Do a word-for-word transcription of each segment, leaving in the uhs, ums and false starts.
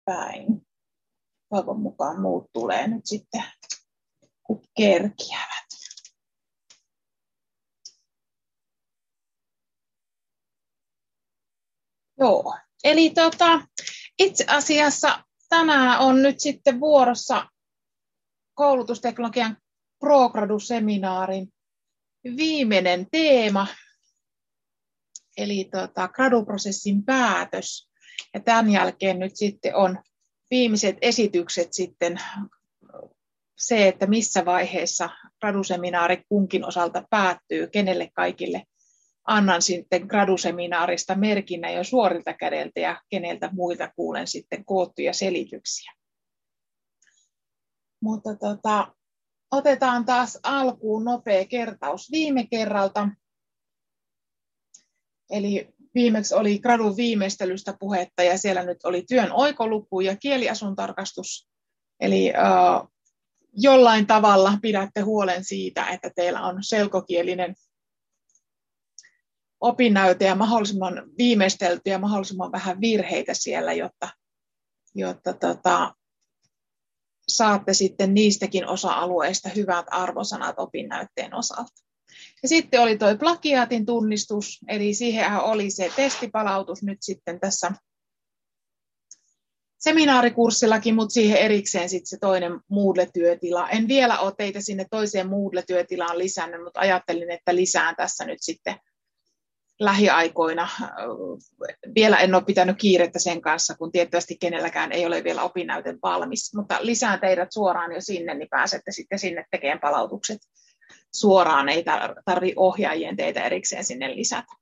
päin. Toivon mukaan muut tulee nyt sitten, kun kerkiävät. Joo, eli tota, itse asiassa tänään on nyt sitten vuorossa koulutusteknologian ProGradu-seminaarin viimeinen teema, eli tota, graduprosessin päätös. Ja tämän jälkeen nyt sitten on viimeiset esitykset sitten se, että missä vaiheessa graduseminaari kunkin osalta päättyy, kenelle kaikille annan sitten graduseminaarista merkinnän jo suorilta kädeltä ja keneltä muilta kuulen sitten koottuja selityksiä. Mutta tota, otetaan taas alkuun nopea kertaus viime kerralta. Eli viimeksi oli gradun viimeistelystä puhetta ja siellä nyt oli työn oikoluku ja kieliasuntarkastus. Eli äh, jollain tavalla pidätte huolen siitä, että teillä on selkokielinen opinnäyte ja mahdollisimman viimeistelty ja mahdollisimman vähän virheitä siellä, jotta, jotta tota, saatte sitten niistäkin osa-alueista hyvät arvosanat opinnäytteen osalta. Ja sitten oli tuo plagiaatin tunnistus, eli siihen oli se testipalautus nyt sitten tässä seminaarikurssillakin, mutta siihen erikseen sitten se toinen Moodle-työtila. En vielä ole teitä sinne toiseen Moodle-työtilaan lisännyt, mutta ajattelin, että lisään tässä nyt sitten lähiaikoina. Vielä en ole pitänyt kiirettä sen kanssa, kun tietysti kenelläkään ei ole vielä opinnäyte valmis, mutta lisään teidät suoraan jo sinne, niin pääsette sitten sinne tekemään palautukset suoraan, ei tarvitse ohjaajien teitä erikseen sinne lisätä.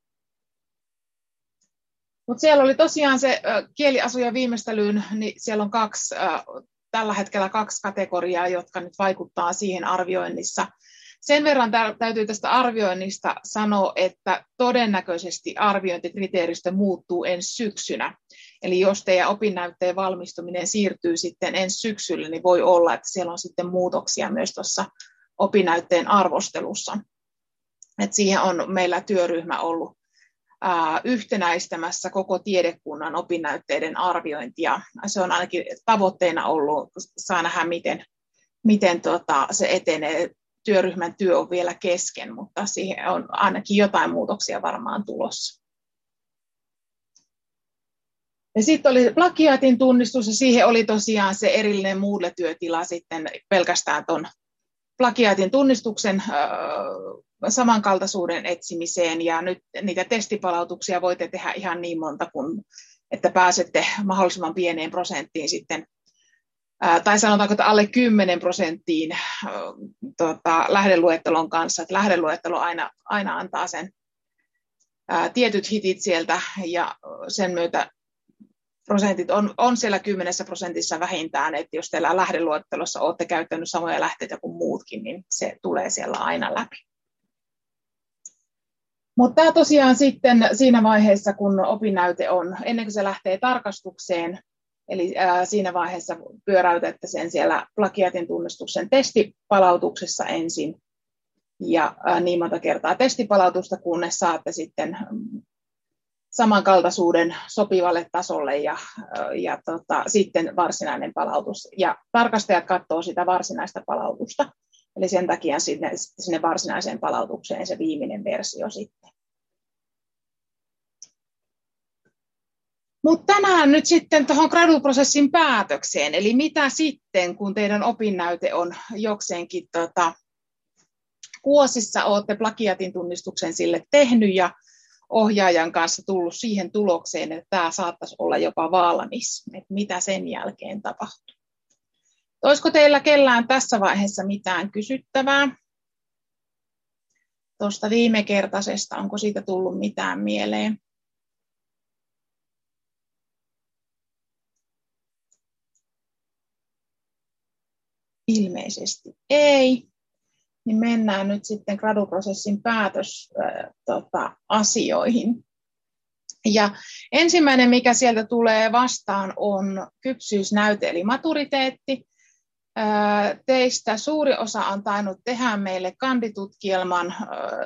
Mutta siellä oli tosiaan se kieliasujen viimeistelyyn, niin siellä on kaksi, tällä hetkellä kaksi kategoriaa, jotka nyt vaikuttaa siihen arvioinnissa. Sen verran täytyy tästä arvioinnista sanoa, että todennäköisesti arviointikriteeristö muuttuu ensi syksynä. Eli jos teidän opinnäytteen valmistuminen siirtyy sitten ensi syksyllä, niin voi olla, että siellä on sitten muutoksia myös tuossa opinnäytteen arvostelussa. Et siihen on meillä työryhmä ollut ää, yhtenäistämässä koko tiedekunnan opinnäytteiden arviointia. Se on ainakin tavoitteena ollut, saa nähdä miten, miten tota, se etenee. Työryhmän työ on vielä kesken, mutta siihen on ainakin jotain muutoksia varmaan tulossa. Ja sitten oli plagiaatin tunnistus ja siihen oli tosiaan se erillinen Moodle-työtila sitten pelkästään tuon plagiaatin tunnistuksen äh, samankaltaisuuden etsimiseen ja nyt niitä testipalautuksia voitte tehdä ihan niin monta kuin, että pääsette mahdollisimman pieneen prosenttiin sitten tai sanotaanko, että alle kymmenen prosenttiin tota, lähdeluettelon kanssa. Että lähdeluettelo aina, aina antaa sen ää, tietyt hitit sieltä ja sen myötä prosentit on, on siellä kymmenessä prosentissa vähintään, että jos teillä lähdeluettelossa olette käyttänyt samoja lähteitä kuin muutkin, niin se tulee siellä aina läpi. Mutta tämä tosiaan sitten siinä vaiheessa, kun opinnäyte on, ennen kuin se lähtee tarkastukseen, eli ää, siinä vaiheessa pyöräytätte sen siellä plagiaatin tunnistuksen testipalautuksessa ensin ja ää, niin monta kertaa testipalautusta, kunnes saatte sitten samankaltaisuuden sopivalle tasolle ja, ja tota, sitten varsinainen palautus. Ja tarkastajat katsoo sitä varsinaista palautusta, eli sen takia sinne, sinne varsinaiseen palautukseen se viimeinen versio sitten. Mutta tänään nyt sitten tuohon graduprosessin päätökseen, eli mitä sitten, kun teidän opinnäyte on jokseenkin tota, kuosissa, olette plagiaatin tunnistuksen sille tehnyt ja ohjaajan kanssa tullut siihen tulokseen, että tämä saattaisi olla jopa valmis, että mitä sen jälkeen tapahtuu. Olisiko teillä kellään tässä vaiheessa mitään kysyttävää tuosta viimekertaisesta, onko siitä tullut mitään mieleen? Ilmeisesti ei. Niin mennään nyt sitten graduprosessin päätösasioihin. Ja ensimmäinen, mikä sieltä tulee vastaan, on kypsyysnäyte eli maturiteetti. Teistä suuri osa on tainnut tehdä meille kanditutkielman,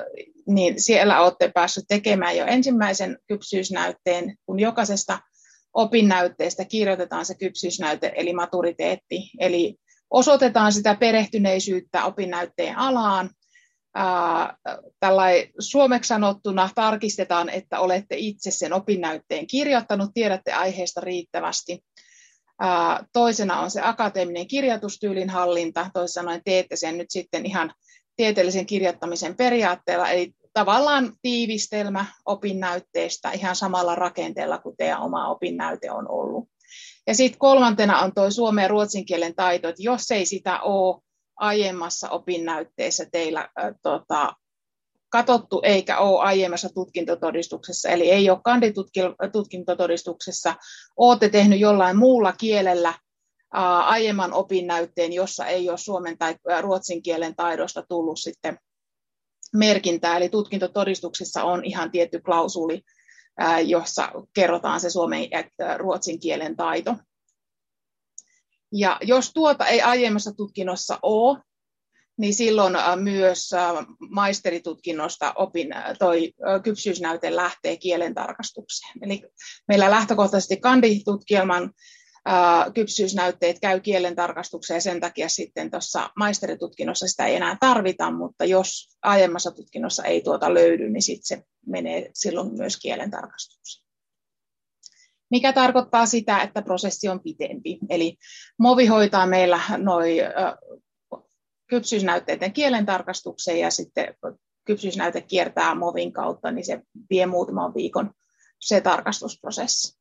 niin siellä olette päässeet tekemään jo ensimmäisen kypsyysnäytteen, kun jokaisesta opinnäytteestä kirjoitetaan se kypsyysnäyte eli maturiteetti, eli osoitetaan sitä perehtyneisyyttä opinnäytteen alaan. Tällainen suomeksi sanottuna tarkistetaan, että olette itse sen opinnäytteen kirjoittanut, tiedätte aiheesta riittävästi. Toisena on se akateeminen kirjoitustyylin hallinta, toisin sanoen teette sen nyt sitten ihan tieteellisen kirjoittamisen periaatteella, eli tavallaan tiivistelmä opinnäytteestä ihan samalla rakenteella kuin teidän oma opinnäyte on ollut. Ja sitten kolmantena on tuo suomen ja ruotsin kielen taito, että jos ei sitä ole aiemmassa opinnäytteessä teillä äh, tota, katsottu eikä ole aiemmassa tutkintotodistuksessa, eli ei ole kanditutkintotodistuksessa, olette tehnyt jollain muulla kielellä äh, aiemman opinnäytteen, jossa ei ole suomen tai ruotsin kielen taidosta tullut sitten merkintää, eli tutkintotodistuksessa on ihan tietty klausuli, äh, jossa kerrotaan se suomen ja ruotsin kielen taito. Ja jos tuota ei aiemmassa tutkinnossa ole, niin silloin myös maisteritutkinnosta opin, toi kypsyysnäyte lähtee kielentarkastukseen. Eli meillä lähtökohtaisesti kanditutkielman kypsyysnäytteet käy kielentarkastukseen ja sen takia sitten tuossa maisteritutkinnossa sitä ei enää tarvita, mutta jos aiemmassa tutkinnossa ei tuota löydy, niin sitten se menee silloin myös kielentarkastukseen. Mikä tarkoittaa sitä, että prosessi on pitempi. Eli MOVI hoitaa meillä noi kypsyysnäytteiden kielentarkastukseen ja sitten kypsyysnäyte kiertää MOVin kautta, niin se vie muutaman viikon se tarkastusprosessi.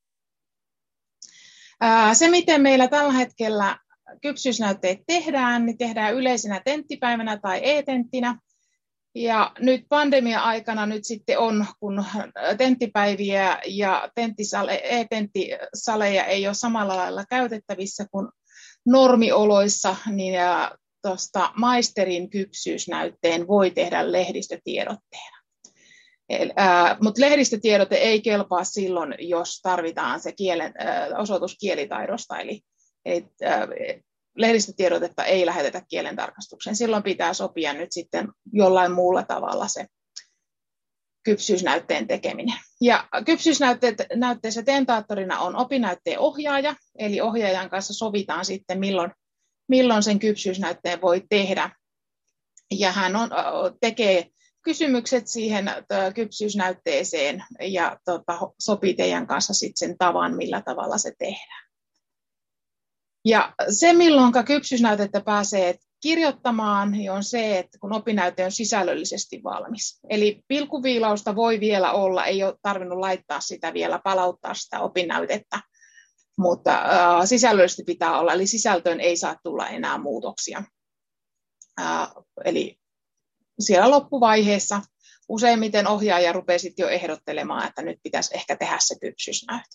Se, miten meillä tällä hetkellä kypsyysnäytteet tehdään, niin tehdään yleisenä tenttipäivänä tai e-tenttinä. Ja nyt pandemia-aikana nyt sitten on, kun tenttipäiviä ja e-tenttisaleja ei ole samalla lailla käytettävissä kuin normioloissa, niin tuosta maisterin kypsyysnäytteen voi tehdä lehdistötiedotteena. Mutta lehdistötiedote ei kelpaa silloin, jos tarvitaan se kielen, ää, osoitus kielitaidosta, eli, eli ää, lehdistötiedotetta ei lähetetä kielentarkastukseen. Silloin pitää sopia nyt sitten jollain muulla tavalla se kypsyysnäytteen tekeminen. Ja kypsyysnäytteessä tentaattorina on opinnäytteen ohjaaja, eli ohjaajan kanssa sovitaan sitten, milloin, milloin sen kypsyysnäytteen voi tehdä. Ja hän on, tekee kysymykset siihen kypsyysnäytteeseen ja tota, sopii teidän kanssa sitten sen tavan, millä tavalla se tehdään. Ja se, milloin kypsyysnäytettä pääsee kirjoittamaan, niin on se, että kun opinnäyte on sisällöllisesti valmis. Eli pilkuviilausta voi vielä olla, ei ole tarvinnut laittaa sitä vielä, palauttaa sitä opinnäytettä, mutta äh, sisällöllisesti pitää olla, eli sisältöön ei saa tulla enää muutoksia. Äh, eli siellä loppuvaiheessa useimmiten ohjaaja rupeaa sitten jo ehdottelemaan, että nyt pitäisi ehkä tehdä se kypsyysnäyte.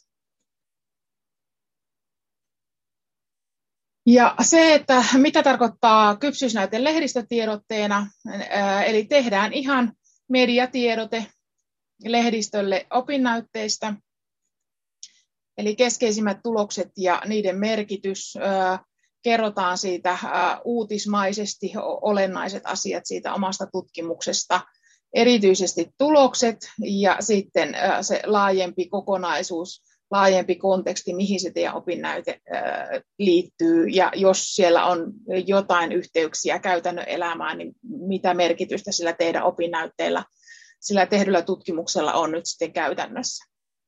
Ja se, että mitä tarkoittaa kypsyysnäyte lehdistötiedotteena, eli tehdään ihan mediatiedote lehdistölle opinnäytteistä, eli keskeisimmät tulokset ja niiden merkitys, kerrotaan siitä uutismaisesti olennaiset asiat siitä omasta tutkimuksesta, erityisesti tulokset ja sitten se laajempi kokonaisuus, laajempi konteksti, mihin se teidän opinnäyte liittyy, ja jos siellä on jotain yhteyksiä käytännön elämään, niin mitä merkitystä sillä teidän opinnäytteellä, sillä tehdyllä tutkimuksella on nyt sitten käytännössä.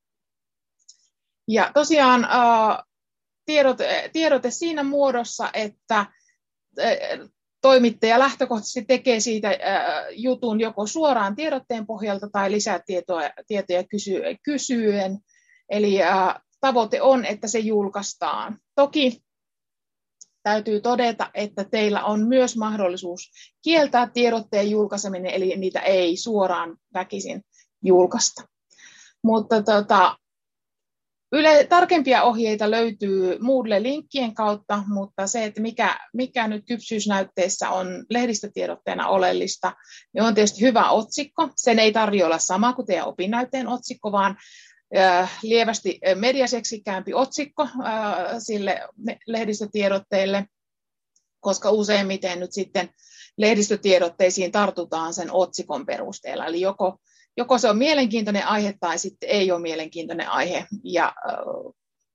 Ja tosiaan tiedote, tiedote siinä muodossa, että toimittaja lähtökohtaisesti tekee siitä jutun joko suoraan tiedotteen pohjalta tai lisätietoja tietoja kysy, kysyen. Eli äh, tavoite on, että se julkaistaan. Toki täytyy todeta, että teillä on myös mahdollisuus kieltää tiedotteen julkaiseminen, eli niitä ei suoraan väkisin julkaista. Mutta tota, yle, tarkempia ohjeita löytyy Moodle-linkkien kautta, mutta se, että mikä, mikä nyt kypsyysnäytteessä on lehdistötiedotteena oleellista, niin on tietysti hyvä otsikko. Sen ei tarvitse olla sama kuin teidän opinnäytteen otsikko, vaan lievästi mediaseksikkäämpi otsikko sille lehdistötiedotteelle, koska useimmiten nyt sitten lehdistötiedotteisiin tartutaan sen otsikon perusteella. Eli joko, joko se on mielenkiintoinen aihe tai sitten ei ole mielenkiintoinen aihe. Ja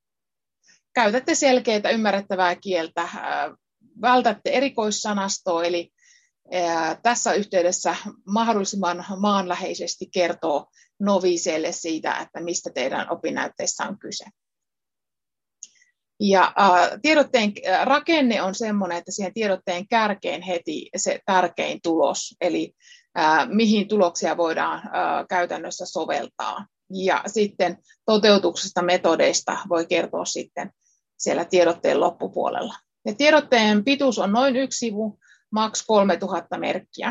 käytätte selkeää ymmärrettävää kieltä, vältätte erikoissanastoa, eli tässä yhteydessä mahdollisimman maanläheisesti kertoo noviiseille siitä, että mistä teidän opinnäytteissä on kyse. Ja ä, tiedotteen rakenne on sellainen, että siihen tiedotteen kärkeen heti se tärkein tulos, eli ä, mihin tuloksia voidaan ä, käytännössä soveltaa. Ja sitten toteutuksesta, metodeista voi kertoa sitten siellä tiedotteen loppupuolella. Ja tiedotteen pituus on noin yksi sivu, maks kolmetuhatta merkkiä.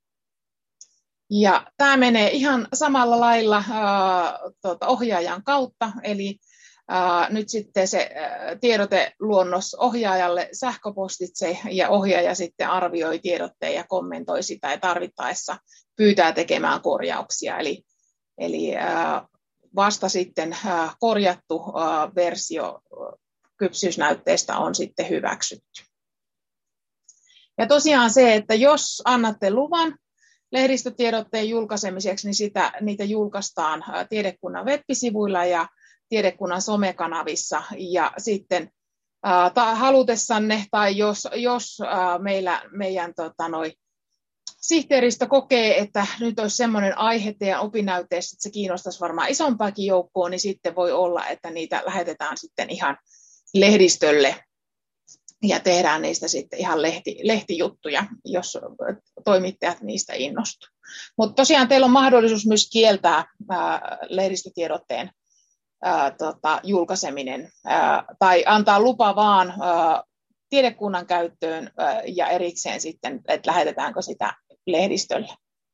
Ja tämä menee ihan samalla lailla äh, tuota, ohjaajan kautta, eli äh, nyt sitten se äh, tiedoteluonnos ohjaajalle sähköpostitse, ja ohjaaja sitten arvioi tiedotteen ja kommentoi sitä, ja tarvittaessa pyytää tekemään korjauksia. Eli, eli äh, vasta sitten äh, korjattu äh, versio kypsyysnäytteestä on sitten hyväksytty. Ja tosiaan se, että jos annatte luvan lehdistötiedotteen julkaisemiseksi, niin sitä, niitä julkaistaan tiedekunnan web-sivuilla ja tiedekunnan somekanavissa. Ja sitten äh, halutessanne, tai jos, jos äh, meillä, meidän tota, noi, sihteeristö kokee, että nyt olisi sellainen aihe teidän opinnäytteessä, että se kiinnostaisi varmaan isompaakin joukkoa, niin sitten voi olla, että niitä lähetetään sitten ihan lehdistölle ja tehdään niistä sitten ihan lehti, lehtijuttuja, jos toimittajat niistä innostuu. Mutta tosiaan teillä on mahdollisuus myös kieltää ää, lehdistötiedotteen ää, tota, julkaiseminen ää, tai antaa lupa vaan ää, tiedekunnan käyttöön ää, ja erikseen sitten, että lähetetäänkö sitä lehdistölle.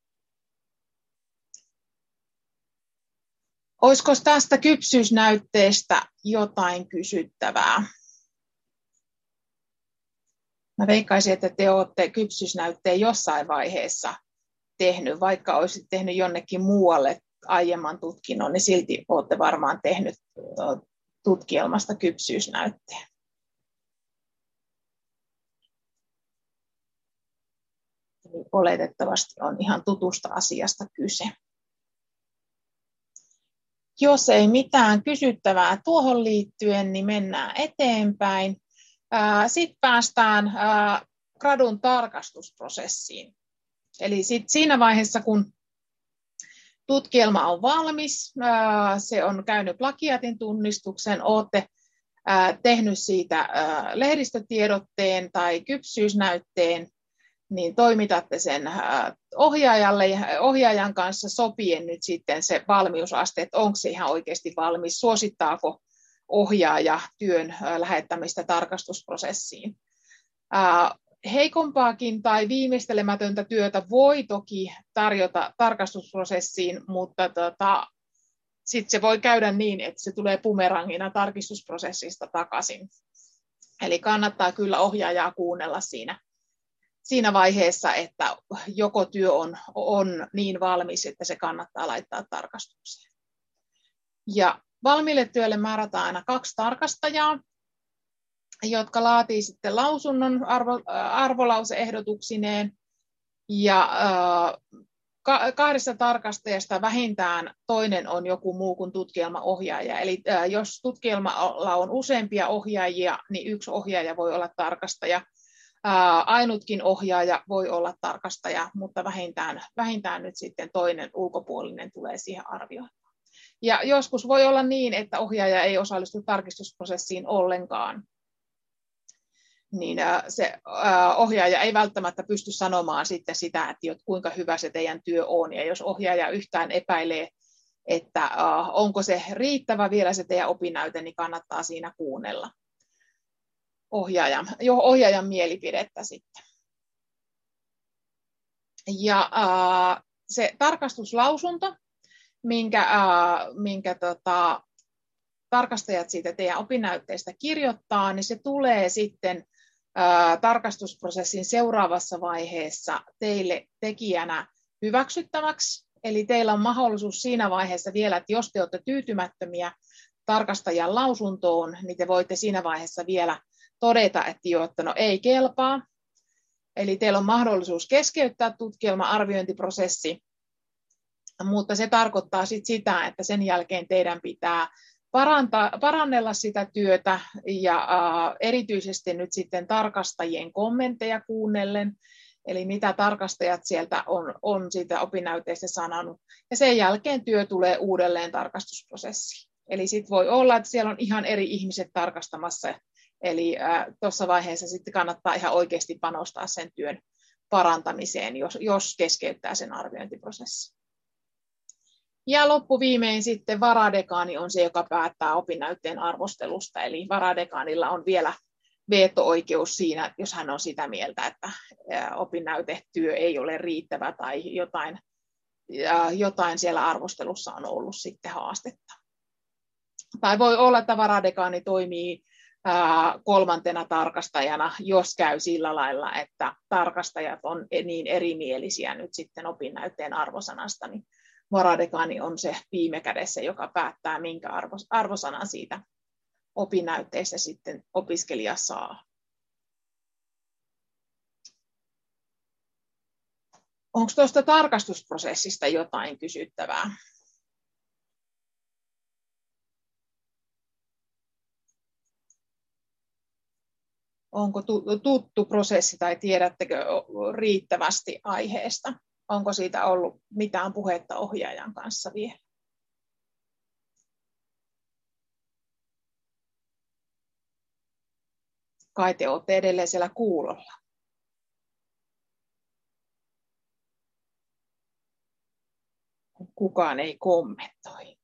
Olisiko tästä kypsyysnäytteestä jotain kysyttävää? Mä veikkaisin, että te olette kypsyysnäytteen jossain vaiheessa tehnyt, vaikka olisit tehnyt jonnekin muualle aiemman tutkinnon, niin silti olette varmaan tehnyt tutkielmasta kypsyysnäytteen. Eli oletettavasti on ihan tutusta asiasta kyse. Jos ei mitään kysyttävää tuohon liittyen, niin mennään eteenpäin. Sitten päästään gradun tarkastusprosessiin. Eli sit siinä vaiheessa, kun tutkielma on valmis, se on käynyt plagiaatin tunnistuksen, olette tehnyt siitä lehdistötiedotteen tai kypsyysnäytteen, niin toimitatte sen ohjaajalle ja ohjaajan kanssa sopien nyt sitten se valmiusaste, että onko se ihan oikeasti valmis, suosittaako ohjaaja työn lähettämistä tarkastusprosessiin. Heikompaakin tai viimeistelemätöntä työtä voi toki tarjota tarkastusprosessiin, mutta tota, sitten se voi käydä niin, että se tulee bumerangina tarkistusprosessista takaisin. Eli kannattaa kyllä ohjaajaa kuunnella siinä, siinä vaiheessa, että joko työ on, on niin valmis, että se kannattaa laittaa tarkastukseen. Ja valmiille työlle määrätään aina kaksi tarkastajaa, jotka laatii sitten lausunnon arvo, arvolauseehdotuksineen. Ja äh, kahdesta tarkastajasta vähintään toinen on joku muu kuin tutkielmaohjaaja. Eli äh, jos tutkielmalla on useampia ohjaajia, niin yksi ohjaaja voi olla tarkastaja. Äh, ainutkin ohjaaja voi olla tarkastaja, mutta vähintään, vähintään nyt sitten toinen ulkopuolinen tulee siihen arvioon. Ja joskus voi olla niin, että ohjaaja ei osallistu tarkistusprosessiin ollenkaan. Niin se ohjaaja ei välttämättä pysty sanomaan sitten sitä, että kuinka hyvä se teidän työ on. Ja jos ohjaaja yhtään epäilee, että onko se riittävä vielä se teidän opinnäyte, niin kannattaa siinä kuunnella ohjaajan, jo ohjaajan mielipidettä sitten. Ja se tarkastuslausunto, minkä, äh, minkä tota, tarkastajat siitä teidän opinnäytteestä kirjoittaa, niin se tulee sitten äh, tarkastusprosessin seuraavassa vaiheessa teille tekijänä hyväksyttäväksi. Eli teillä on mahdollisuus siinä vaiheessa vielä, että jos te olette tyytymättömiä tarkastajan lausuntoon, niin te voitte siinä vaiheessa vielä todeta, että, jo, että no ei kelpaa. Eli teillä on mahdollisuus keskeyttää tutkielma-arviointiprosessi, mutta se tarkoittaa sit sitä, että sen jälkeen teidän pitää parantaa, parannella sitä työtä ja ää, erityisesti nyt sitten tarkastajien kommentteja kuunnellen, eli mitä tarkastajat sieltä on, on siitä opinnäyteistä sanonut. Ja sen jälkeen työ tulee uudelleen tarkastusprosessiin. Eli sitten voi olla, että siellä on ihan eri ihmiset tarkastamassa. Eli tuossa vaiheessa sitten kannattaa ihan oikeasti panostaa sen työn parantamiseen, jos, jos keskeyttää sen arviointiprosessin. Ja loppuviimein sitten varadekaani on se, joka päättää opinnäytteen arvostelusta. Eli varadekaanilla on vielä veto-oikeus siinä, jos hän on sitä mieltä, että opinnäytetyö ei ole riittävä tai jotain, jotain siellä arvostelussa on ollut sitten haastetta. Tai voi olla, että varadekaani toimii kolmantena tarkastajana, jos käy sillä lailla, että tarkastajat on niin erimielisiä nyt sitten opinnäytteen arvosanasta, niin varadekaani on se viime kädessä, joka päättää, minkä arvosanan siitä opinnäytteessä sitten opiskelija saa. Onko tuosta tarkastusprosessista jotain kysyttävää? Onko tuttu prosessi tai tiedättekö riittävästi aiheesta? Onko siitä ollut mitään puhetta ohjaajan kanssa vielä? Kai te olette edelleen siellä kuulolla. Kukaan ei kommentoi.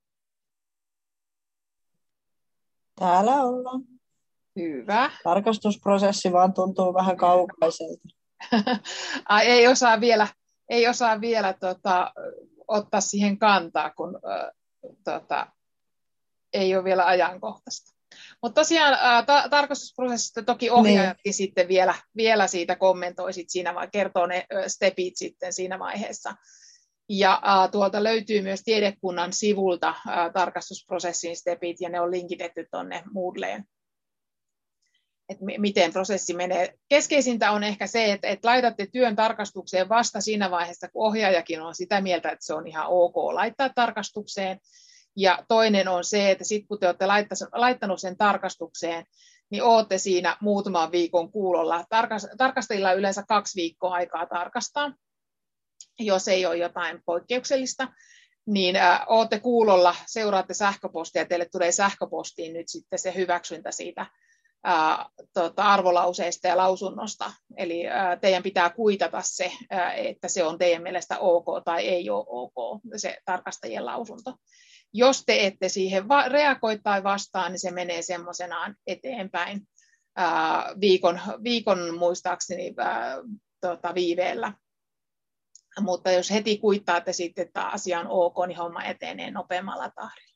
Täällä ollaan. Hyvä. Tarkastusprosessi vaan tuntuu vähän kaukaiselta. Ai, ei osaa vielä, ei osaa vielä tota, ottaa siihen kantaa, kun äh, tota, ei ole vielä ajankohtaista. Mutta tosiaan äh, ta- tarkastusprosessista toki ohjaajatkin niin. Sitten vielä, vielä siitä kommentoisit siinä, vai kertoo ne äh, stepit sitten siinä vaiheessa. Ja äh, tuolta löytyy myös tiedekunnan sivulta äh, tarkastusprosessin stepit, ja ne on linkitetty tuonne Moodleen, että m- miten prosessi menee. Keskeisintä on ehkä se, että, että laitatte työn tarkastukseen vasta siinä vaiheessa, kun ohjaajakin on sitä mieltä, että se on ihan ok laittaa tarkastukseen. Ja toinen on se, että sitten kun te olette laittanut sen tarkastukseen, niin olette siinä muutaman viikon kuulolla. Tarkastajilla on yleensä kaksi viikkoa aikaa tarkastaa, jos ei ole jotain poikkeuksellista. Niin äh, olette kuulolla, seuraatte sähköpostia, teille tulee sähköpostiin nyt sitten se hyväksyntä siitä äh, tota, arvolauseista ja lausunnosta. Eli äh, teidän pitää kuitata se, äh, että se on teidän mielestä ok tai ei ole ok, se tarkastajien lausunto. Jos te ette siihen va- reagoi tai vastaan, niin se menee semmoisenaan eteenpäin ää, viikon, viikon muistaakseni ää, tota, viiveellä. Mutta jos heti kuittaatte sitten, että asia on ok, niin homma etenee nopeammalla tahdilla.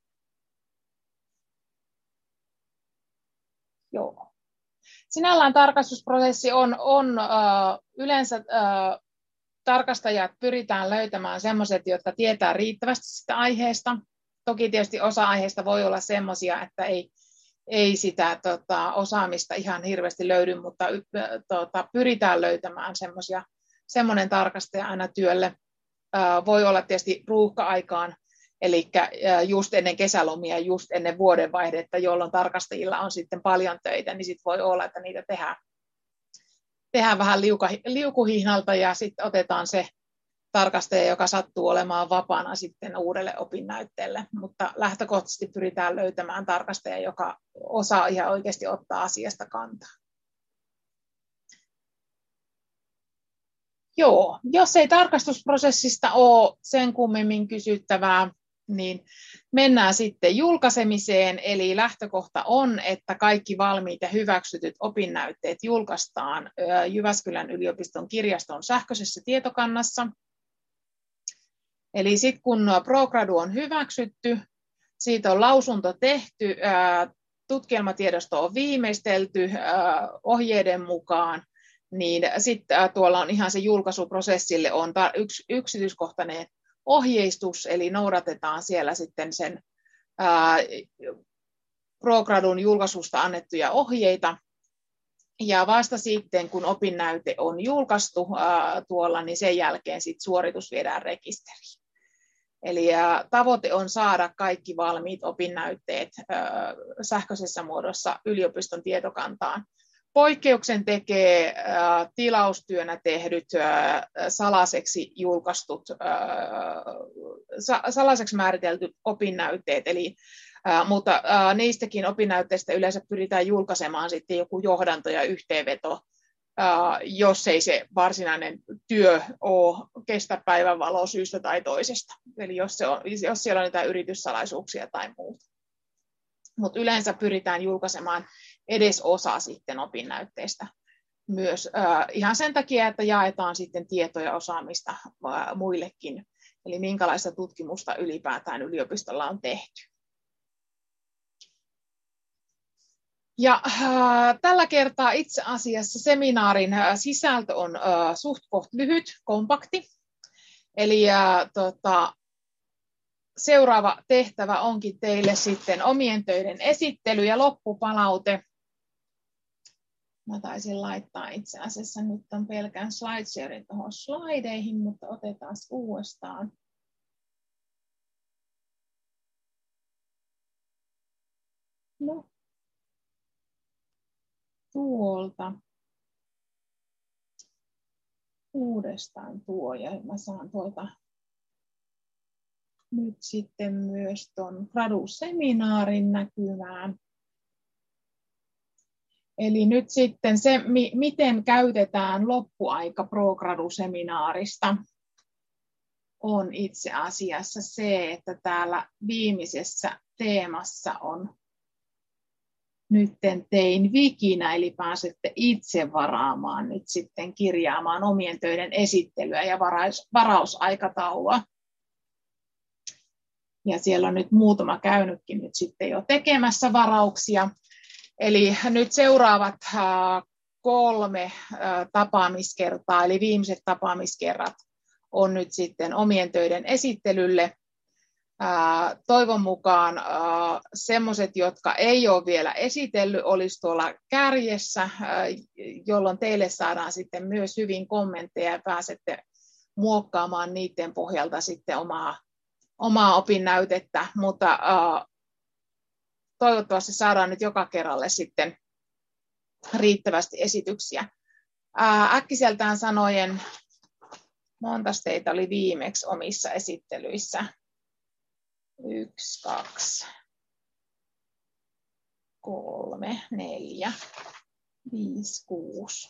Joo. Sinällään tarkastusprosessi on, on ää, yleensä... Ää, tarkastajat pyritään löytämään sellaiset, jotka tietää riittävästi sitä aiheesta. Toki tietysti osa aiheista voi olla sellaisia, että ei, ei sitä tota, osaamista ihan hirveästi löydy, mutta tota, pyritään löytämään semmoinen tarkastaja aina työlle. Ää, voi olla tietysti ruuhka-aikaan, eli just ennen kesälomia, just ennen vuodenvaihdetta, jolloin tarkastajilla on sitten paljon töitä, niin sit voi olla, että niitä tehdään. Tehdään vähän liuka, liukuhihnalta ja sitten otetaan se tarkastaja, joka sattuu olemaan vapaana sitten uudelle opinnäytteelle. Mutta lähtökohtaisesti pyritään löytämään tarkastaja, joka osaa ihan oikeasti ottaa asiasta kantaa. Joo, jos ei tarkastusprosessista ole sen kummemmin kysyttävää, niin mennään sitten julkaisemiseen, eli lähtökohta on, että kaikki valmiit ja hyväksytyt opinnäytteet julkaistaan Jyväskylän yliopiston kirjaston sähköisessä tietokannassa. Eli sitten kun ProGradu on hyväksytty, siitä on lausunto tehty, tutkielmatiedosto on viimeistelty ohjeiden mukaan, niin sitten tuolla on ihan se julkaisuprosessille on yksi yksityiskohtainen ohjeistus, eli noudatetaan siellä sitten sen ää, ProGradun julkaisusta annettuja ohjeita. Ja vasta sitten, kun opinnäyte on julkaistu ää, tuolla, niin sen jälkeen sit suoritus viedään rekisteriin. Eli ää, tavoite on saada kaikki valmiit opinnäytteet ää, sähköisessä muodossa yliopiston tietokantaan. Poikkeuksen tekee ää, tilaustyönä tehdyt ää, salaiseksi julkaistut, ää, sa, salaiseksi määriteltyt opinnäytteet, eli ää, mutta ää, niistäkin opinnäytteistä yleensä pyritään julkaisemaan sitten joku johdanto ja yhteenveto, ää, jos ei se varsinainen työ ole kestä päivänvaloa syystä tai toisesta, eli jos, se on, jos siellä on jotain yrityssalaisuuksia tai muuta. Mutta yleensä pyritään julkaisemaan edes osa sitten opinnäytteistä myös äh, ihan sen takia, että jaetaan sitten tietoja ja osaamista äh, muillekin, eli minkälaista tutkimusta ylipäätään yliopistolla on tehty. Ja äh, tällä kertaa itse asiassa seminaarin äh, sisältö on äh, suht koht lyhyt, kompakti, eli äh, tota, seuraava tehtävä onkin teille sitten omien töiden esittely ja loppupalaute. Mä taisin laittaa itse asiassa nyt on pelkän slidesharein tuohon slaideihin, mutta otetaan uudestaan. No, tuolta. Uudestaan tuo ja mä saan tuolta nyt sitten myös tuon graduseminaarin näkymään. Eli nyt sitten se, miten käytetään loppuaika ProGradu-seminaarista, on itse asiassa se, että täällä viimeisessä teemassa on nytten tein wikinä, eli pääsette itse varaamaan nyt sitten kirjaamaan omien töiden esittelyä ja varaus, varausaikataulua. Ja siellä on nyt muutama käynytkin nyt sitten jo tekemässä varauksia. Eli nyt seuraavat kolme tapaamiskertaa, eli viimeiset tapaamiskerrat on nyt sitten omien töiden esittelylle. Toivon mukaan sellaiset, jotka ei ole vielä esitellyt, olisi tuolla kärjessä, jolloin teille saadaan sitten myös hyvin kommentteja ja pääsette muokkaamaan niiden pohjalta sitten omaa, omaa opinnäytettä, mutta toivottavasti saadaan nyt joka kerralle sitten riittävästi esityksiä. Äkkiseltään sanoen, montas teitä oli viimeksi omissa esittelyissä? Yksi, kaksi, kolme, neljä, viisi, kuusi.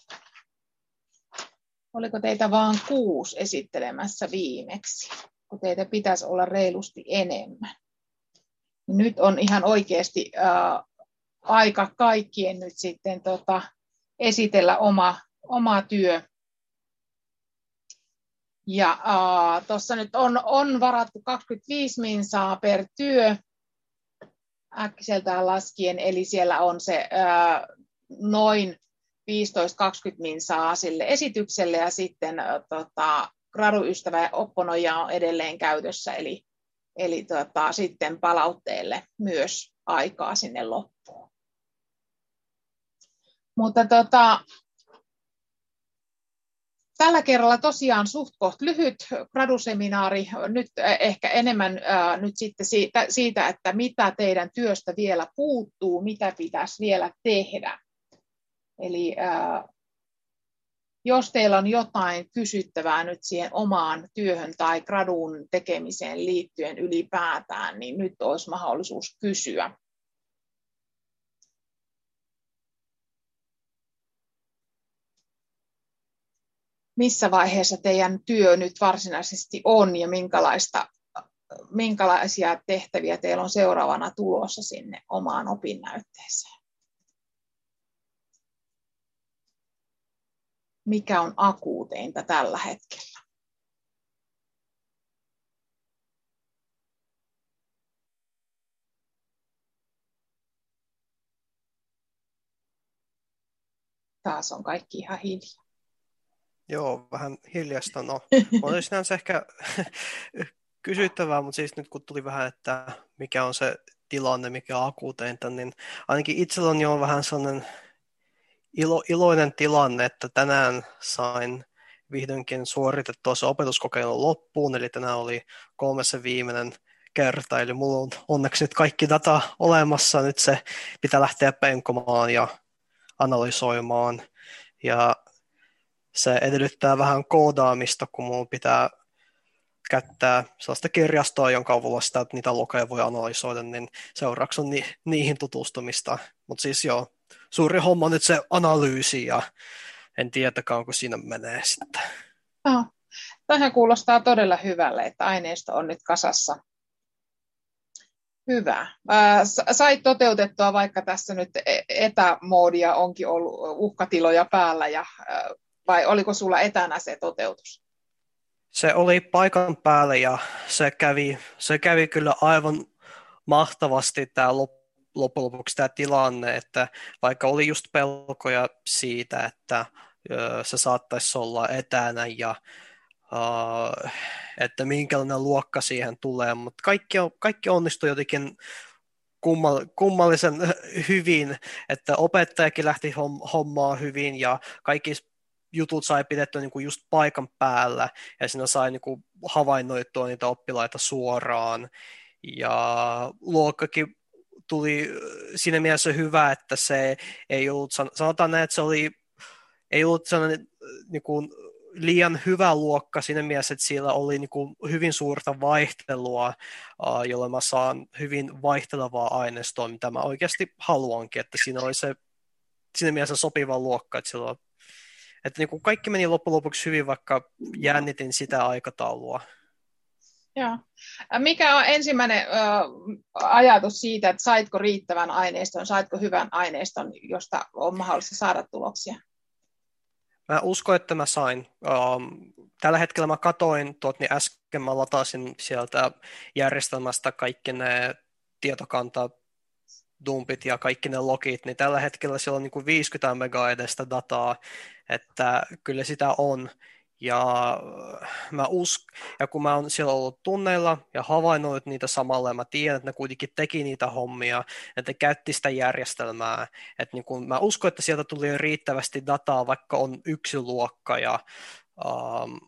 Oliko teitä vain kuusi esittelemässä viimeksi, kun teitä pitäisi olla reilusti enemmän? Nyt on ihan oikeasti äh, aika kaikkien nyt sitten tota, esitellä oma, oma työ. Ja äh, tuossa nyt on, on varattu kaksikymmentäviisi minsaa per työ äkkiseltään laskien, eli siellä on se äh, noin viisitoista kaksikymmentä minsaa sille esitykselle ja sitten äh, tota, graduystävä ja opponoja on edelleen käytössä, eli, eli tota, sitten palautteelle myös aikaa sinne loppuun. Mutta tota, tällä kerralla tosiaan suht koht lyhyt graduseminaari, nyt ehkä enemmän äh, nyt sitten siitä, siitä, että mitä teidän työstä vielä puuttuu, mitä pitäisi vielä tehdä. Eli äh, jos teillä on jotain kysyttävää nyt siihen omaan työhön tai gradun tekemiseen liittyen ylipäätään, niin nyt olisi mahdollisuus kysyä. Missä vaiheessa teidän työ nyt varsinaisesti on ja minkälaista, minkälaisia tehtäviä teillä on seuraavana tulossa sinne omaan opinnäytteeseen? Mikä on akuuteinta tällä hetkellä? Taas on kaikki ihan hiljaa. Joo, vähän hiljasta. No, on sinänsä ehkä kysyttävää, mutta siis nyt kun tuli vähän, että mikä on se tilanne, mikä on akuuteinta, niin ainakin itselläni on vähän sellainen ilo, iloinen tilanne, että tänään sain vihdoinkin suoritettua se opetuskokeilu loppuun, eli tänään oli kolmessa viimeinen kerta, eli mulla on onneksi nyt kaikki data olemassa, nyt se pitää lähteä penkomaan ja analysoimaan, ja se edellyttää vähän koodaamista, kun mun pitää käyttää sellaista kirjastoa, jonka avulla sitä, että niitä lokeja voi analysoida, niin seuraavaksi on ni- niihin tutustumista. Mutta siis joo, suuri homma on nyt se analyysi, ja en tiedäkään, kun siinä menee sitten. No, tähän kuulostaa todella hyvälle, että aineisto on nyt kasassa. Hyvä. Sait toteutettua, vaikka tässä nyt etämoodia onkin ollut uhkatiloja päällä, ja, vai oliko sulla etänä se toteutus? Se oli paikan päällä ja se kävi, se kävi kyllä aivan mahtavasti tämä loppujen lopuksi tämä tilanne, että vaikka oli just pelkoja siitä, että se saattaisi olla etänä ja Uh, että minkälainen luokka siihen tulee, mutta kaikki, on, kaikki onnistui jotenkin kummal, kummallisen hyvin, että opettajakin lähti hommaa hyvin ja kaikki jutut sai pidettyä niin kuin just paikan päällä ja siinä sai niin kuin havainnoitua niitä oppilaita suoraan ja luokkakin tuli siinä mielessä hyvä, että se ei ollut, sanotaan näin, että se oli, ei ollut sellainen niin kuin liian hyvä luokka siinä mielessä, että siellä oli niin kuin hyvin suurta vaihtelua, uh, jolla mä saan hyvin vaihtelevaa aineistoa, mitä mä oikeasti haluankin, että siinä oli se siinä mielessä sopiva luokka, että, silloin, että niin kuin kaikki meni loppujen lopuksi hyvin, vaikka jännitin sitä aikataulua. Joo. Mikä on ensimmäinen ö, ajatus siitä, että saitko riittävän aineiston, saitko hyvän aineiston, josta on mahdollista saada tuloksia? Mä uskon, että mä sain. Um, tällä hetkellä mä katoin, tuot, niin äsken mä latasin sieltä järjestelmästä kaikki ne tietokantadumpit ja kaikki ne logit, niin tällä hetkellä siellä on niin kuin viisikymmentä megaa edestä dataa, että kyllä sitä on. Ja, mä usk- ja kun mä oon siellä ollut tunneilla ja havainnoinut niitä samalla, ja mä tiedän, että ne kuitenkin teki niitä hommia, että ne käytti sitä järjestelmää. Että niin kun mä uskon, että sieltä tuli riittävästi dataa, vaikka on yksi luokka. Ja, um,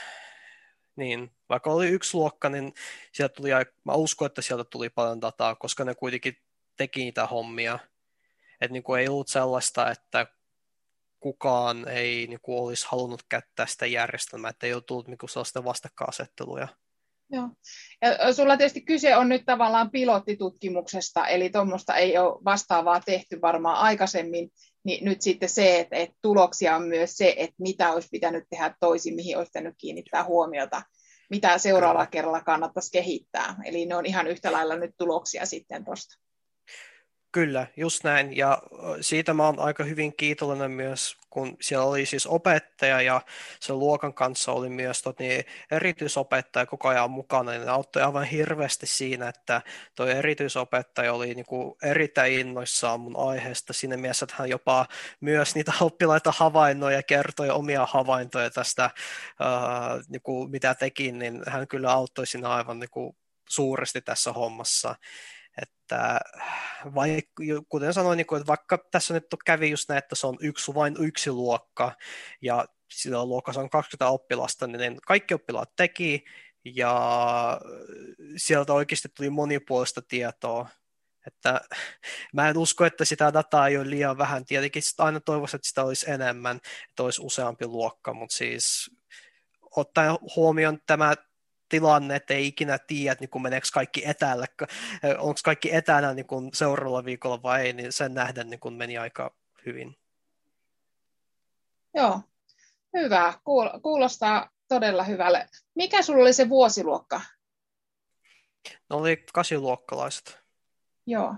niin, vaikka oli yksi luokka, niin sieltä tuli, mä uskon, että sieltä tuli paljon dataa, koska ne kuitenkin teki niitä hommia. Että niin kun ei ollut sellaista, että kukaan ei niin kuin, olisi halunnut käyttää sitä järjestelmää, että ei ole tullut niin kuin, sellaista vastakkainasetteluja. Joo. Ja sulla tietysti kyse on nyt tavallaan pilottitutkimuksesta, eli tuommoista ei ole vastaavaa tehty varmaan aikaisemmin, niin nyt sitten se, että, että tuloksia on myös se, että mitä olisi pitänyt tehdä toisin, mihin olisi pitänyt kiinnittää huomiota, mitä seuraavalla kerralla kannattaisi kehittää. Eli ne on ihan yhtä lailla nyt tuloksia sitten tuosta. Kyllä, just näin. Ja siitä mä oon aika hyvin kiitollinen myös, kun siellä oli siis opettaja ja sen luokan kanssa oli myös tot, niin erityisopettaja koko ajan mukana. Niin ne auttoi aivan hirveästi siinä, että tuo erityisopettaja oli niin kuin erittäin innoissaan mun aiheesta siinä mielessä, että hän jopa myös niitä oppilaita havainnoi ja kertoi omia havaintoja tästä, uh, niin kuin mitä teki, niin hän kyllä auttoi siinä aivan niin kuin suuresti tässä hommassa. Että vaikka, kuten sanoin, niin kuin, että vaikka tässä nyt kävi just näin, että se on yksi, vain yksi luokka ja sillä luokassa on kaksikymmentä oppilasta, niin kaikki oppilaat teki ja sieltä oikeasti tuli monipuolista tietoa. Että mä en usko, että sitä dataa ei ole liian vähän. Tietenkin aina toivoisin, että sitä olisi enemmän, että olisi useampi luokka, mutta siis ottaen huomioon tämä tilanne, että ei ikinä tiedä, niin kun meneekö kaikki etäällä, onko kaikki etänä niin kun seuraavalla viikolla vai ei, niin sen nähden niin kun meni aika hyvin. Joo, hyvä. Kuulostaa todella hyvälle. Mikä sulla oli se vuosiluokka? Ne oli kasiluokkalaiset. Joo.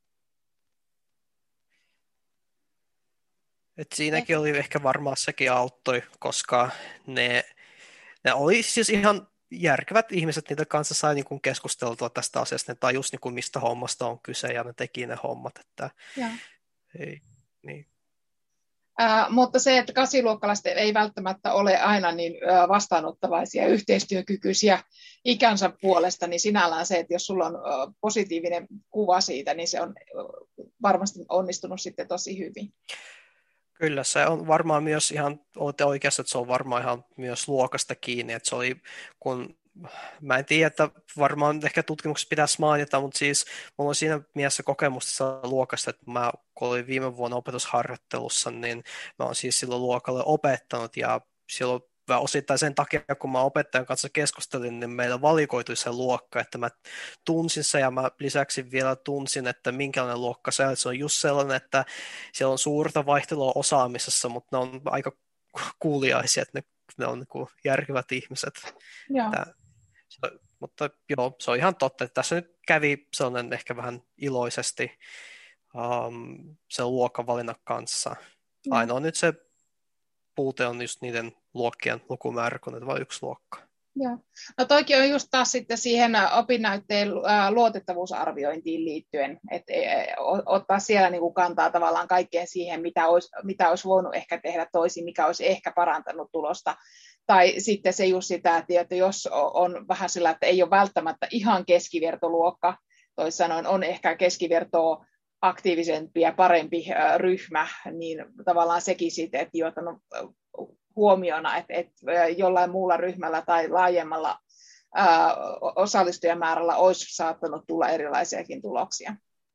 Et siinäkin Et... oli ehkä varmaan sekin auttoi, koska ne, ne oli siis ihan järkevät ihmiset, niiden kanssa sai niin kuin keskusteltua tästä asiasta, ne tajus niin kuin mistä hommasta on kyse ja ne teki ne hommat. Että ei, niin. Äh, mutta se, että kasiluokkalaiset ei välttämättä ole aina niin äh, vastaanottavaisia ja yhteistyökykyisiä ikänsä puolesta, niin sinällään se, että jos sulla on äh, positiivinen kuva siitä, niin se on äh, varmasti onnistunut sitten tosi hyvin. Kyllä, se on varmaan myös ihan, olette oikeassa, että se on varmaan ihan myös luokasta kiinni, että se oli, kun mä en tiedä, että varmaan ehkä tutkimuksessa pitäisi mainita, mutta siis mulla on siinä mielessä kokemusta tässä luokasta, että mä kun olin viime vuonna opetusharjoittelussa, niin mä oon siis silloin luokalle opettanut ja silloin vähän osittain sen takia, kun mä opettajan kanssa keskustelin, niin meillä valikoitui se luokka, että mä tunsin se ja mä lisäksi vielä tunsin, että minkälainen luokka se on. Se on just sellainen, että siellä on suurta vaihtelua osaamisessa, mutta ne on aika kuuliaisia, että ne, ne on niin kuin järkevät ihmiset. Että, se, mutta joo, se on ihan totta, että tässä nyt kävi sellainen ehkä vähän iloisesti um, sen luokkavalinnan kanssa. Ainoa nyt se puute on just niiden luokkien lukumäärä, kun on vain yksi luokka. Joo. No toikin on just taas sitten siihen opinnäytteen luotettavuusarviointiin liittyen, että ottaa siellä niin kuin kantaa tavallaan kaikkeen siihen, mitä olisi, mitä olisi voinut ehkä tehdä toisin, mikä olisi ehkä parantanut tulosta. Tai sitten se just sitä, että jos on vähän sillä, että ei ole välttämättä ihan keskivertoluokka, toisin sanoen on ehkä keskivertoa aktiivisempi ja parempi ryhmä, niin tavallaan sekin sitten, että jo huomiona, että, että jollain muulla ryhmällä tai laajemmalla ää, osallistujamäärällä olisi saattanut tulla erilaisiakin tuloksia.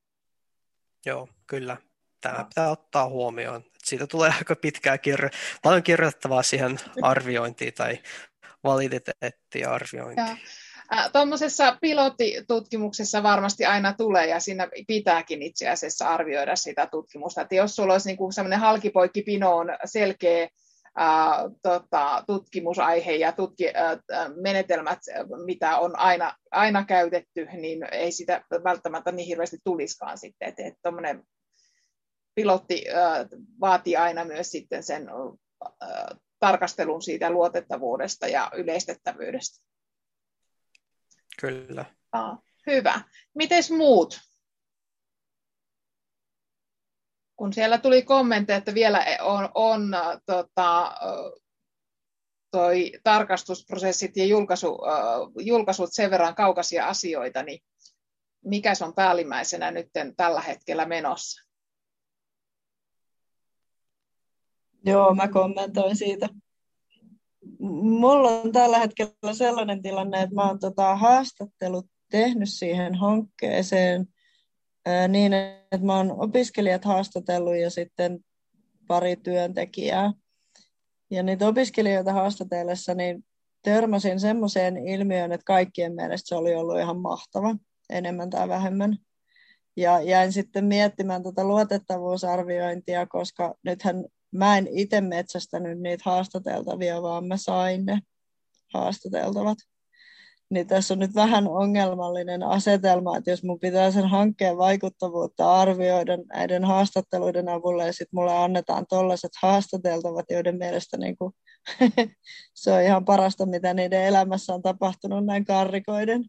Joo, kyllä. Tämä pitää ottaa huomioon. Siitä tulee aika pitkää kirjo- paljon kirjoittavaa siihen arviointiin tai validiteettiarviointiin. Tuommoisessa pilottitutkimuksessa varmasti aina tulee, ja siinä pitääkin itse asiassa arvioida sitä tutkimusta. Että jos sulla olisi niinku sellainen halkipoikkipinoon selkeä ää, tota, tutkimusaihe ja tutki, ää, menetelmät, mitä on aina, aina käytetty, niin ei sitä välttämättä niin hirveästi tulisikaan sitten. Että et tuommoinen pilotti ää, vaatii aina myös sitten sen ää, tarkastelun siitä luotettavuudesta ja yleistettävyydestä. Kyllä. Ah, hyvä. Mites muut? Kun siellä tuli kommentteja, että vielä on, on tota, toi tarkastusprosessit ja julkaisu, julkaisut sen verran kaukaisia asioita, niin mikä on päällimmäisenä nyt tällä hetkellä menossa? Joo, mä kommentoin siitä. Mulla on tällä hetkellä sellainen tilanne, että mä oon tota haastattelut tehnyt siihen hankkeeseen ää, niin, että mä oon opiskelijat haastatellut ja sitten pari työntekijää. Ja niitä opiskelijoita haastatellessa niin törmäsin semmoiseen ilmiöön, että kaikkien mielestä se oli ollut ihan mahtava, enemmän tai vähemmän. Ja jäin sitten miettimään tätä luotettavuusarviointia, koska nythän mä en itse metsästänyt niitä haastateltavia, vaan mä sain ne haastateltavat. Niin tässä on nyt vähän ongelmallinen asetelma, että jos mun pitää sen hankkeen vaikuttavuutta arvioida näiden haastatteluiden avulla, ja sitten mulle annetaan tollaiset haastateltavat, joiden mielestä niin kuin se on ihan parasta, mitä niiden elämässä on tapahtunut näin karrikoiden.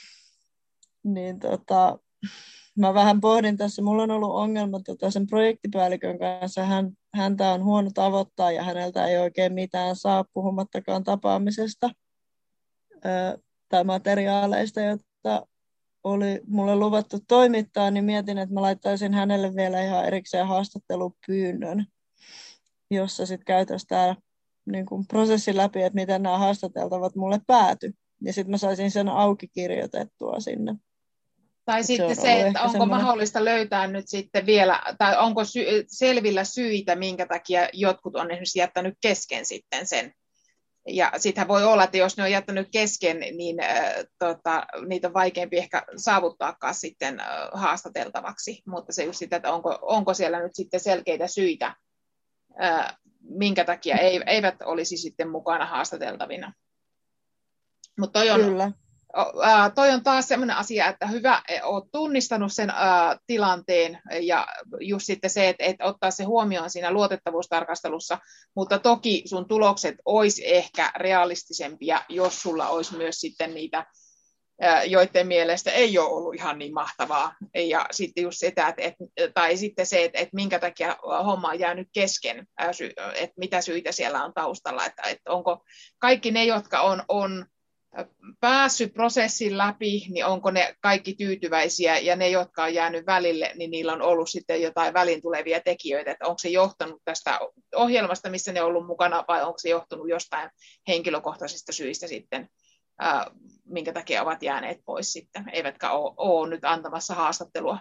Niin tota, mä vähän pohdin tässä, mulla on ollut ongelma tota sen projektipäällikön kanssa, hän, häntä on huono tavoittaa ja häneltä ei oikein mitään saa, puhumattakaan tapaamisesta ö, tai materiaaleista, joita oli mulle luvattu toimittaa, niin mietin, että mä laittaisin hänelle vielä ihan erikseen haastattelupyynnön, jossa sitten käytäisiin tämä niin kuin prosessi läpi, että miten nämä haastateltavat mulle pääty. Ja sitten mä saisin sen auki kirjoitettua sinne. Tai sitten se, se että onko semmoinen mahdollista löytää nyt sitten vielä, tai onko sy- selvillä syitä, minkä takia jotkut on esimerkiksi jättänyt kesken sitten sen. Ja sittenhän voi olla, että jos ne on jättänyt kesken, niin äh, tota, niitä on vaikeampi ehkä saavuttaakaan sitten äh, haastateltavaksi. Mutta se just sitä, että onko, onko siellä nyt sitten selkeitä syitä, äh, minkä takia ei, eivät olisi sitten mukana haastateltavina. Mutta toi on... Kyllä. Uh, toi on taas sellainen asia, että hyvä, olet tunnistanut sen uh, tilanteen ja just sitten se, että, että ottaa se huomioon siinä luotettavuustarkastelussa, mutta toki sun tulokset olisi ehkä realistisempia, jos sulla olisi myös sitten niitä, uh, joiden mielestä ei ole ollut ihan niin mahtavaa. Ja sitten just sitä, että, että, tai sitten se, että, että minkä takia homma on jäänyt kesken, että mitä syitä siellä on taustalla, että, että onko kaikki ne, jotka on, on päässyt prosessin läpi, niin onko ne kaikki tyytyväisiä, ja ne, jotka on jäänyt välille, niin niillä on ollut sitten jotain väliin tulevia tekijöitä, että onko se johtanut tästä ohjelmasta, missä ne on ollut mukana, vai onko se johtunut jostain henkilökohtaisista syistä sitten, ää, minkä takia ovat jääneet pois sitten, eivätkä ole, ole nyt antamassa haastattelua.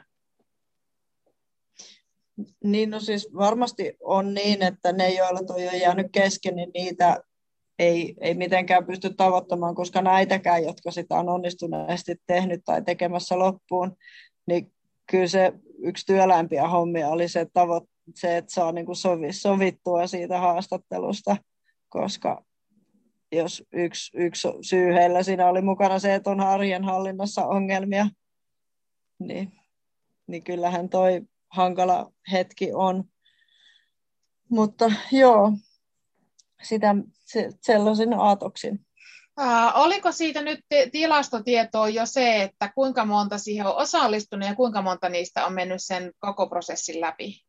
Niin, no siis varmasti on niin, että ne, joilla toi on jäänyt kesken, niin niitä ei, ei mitenkään pysty tavoittamaan, koska näitäkään, jotka sitä on onnistuneesti tehnyt tai tekemässä loppuun, niin kyllä se yksi työläimpiä hommia oli se, tavo- se että saa niin kuin sovi- sovittua siitä haastattelusta, koska jos yksi, yksi syy heillä siinä oli mukana se, että on arjen hallinnassa ongelmia, niin, niin kyllähän toi hankala hetki on. Mutta joo, sitä se, sellaisin aatoksin. Ää, oliko siitä nyt tilastotietoa jo se, että kuinka monta siihen on osallistunut ja kuinka monta niistä on mennyt sen koko prosessin läpi?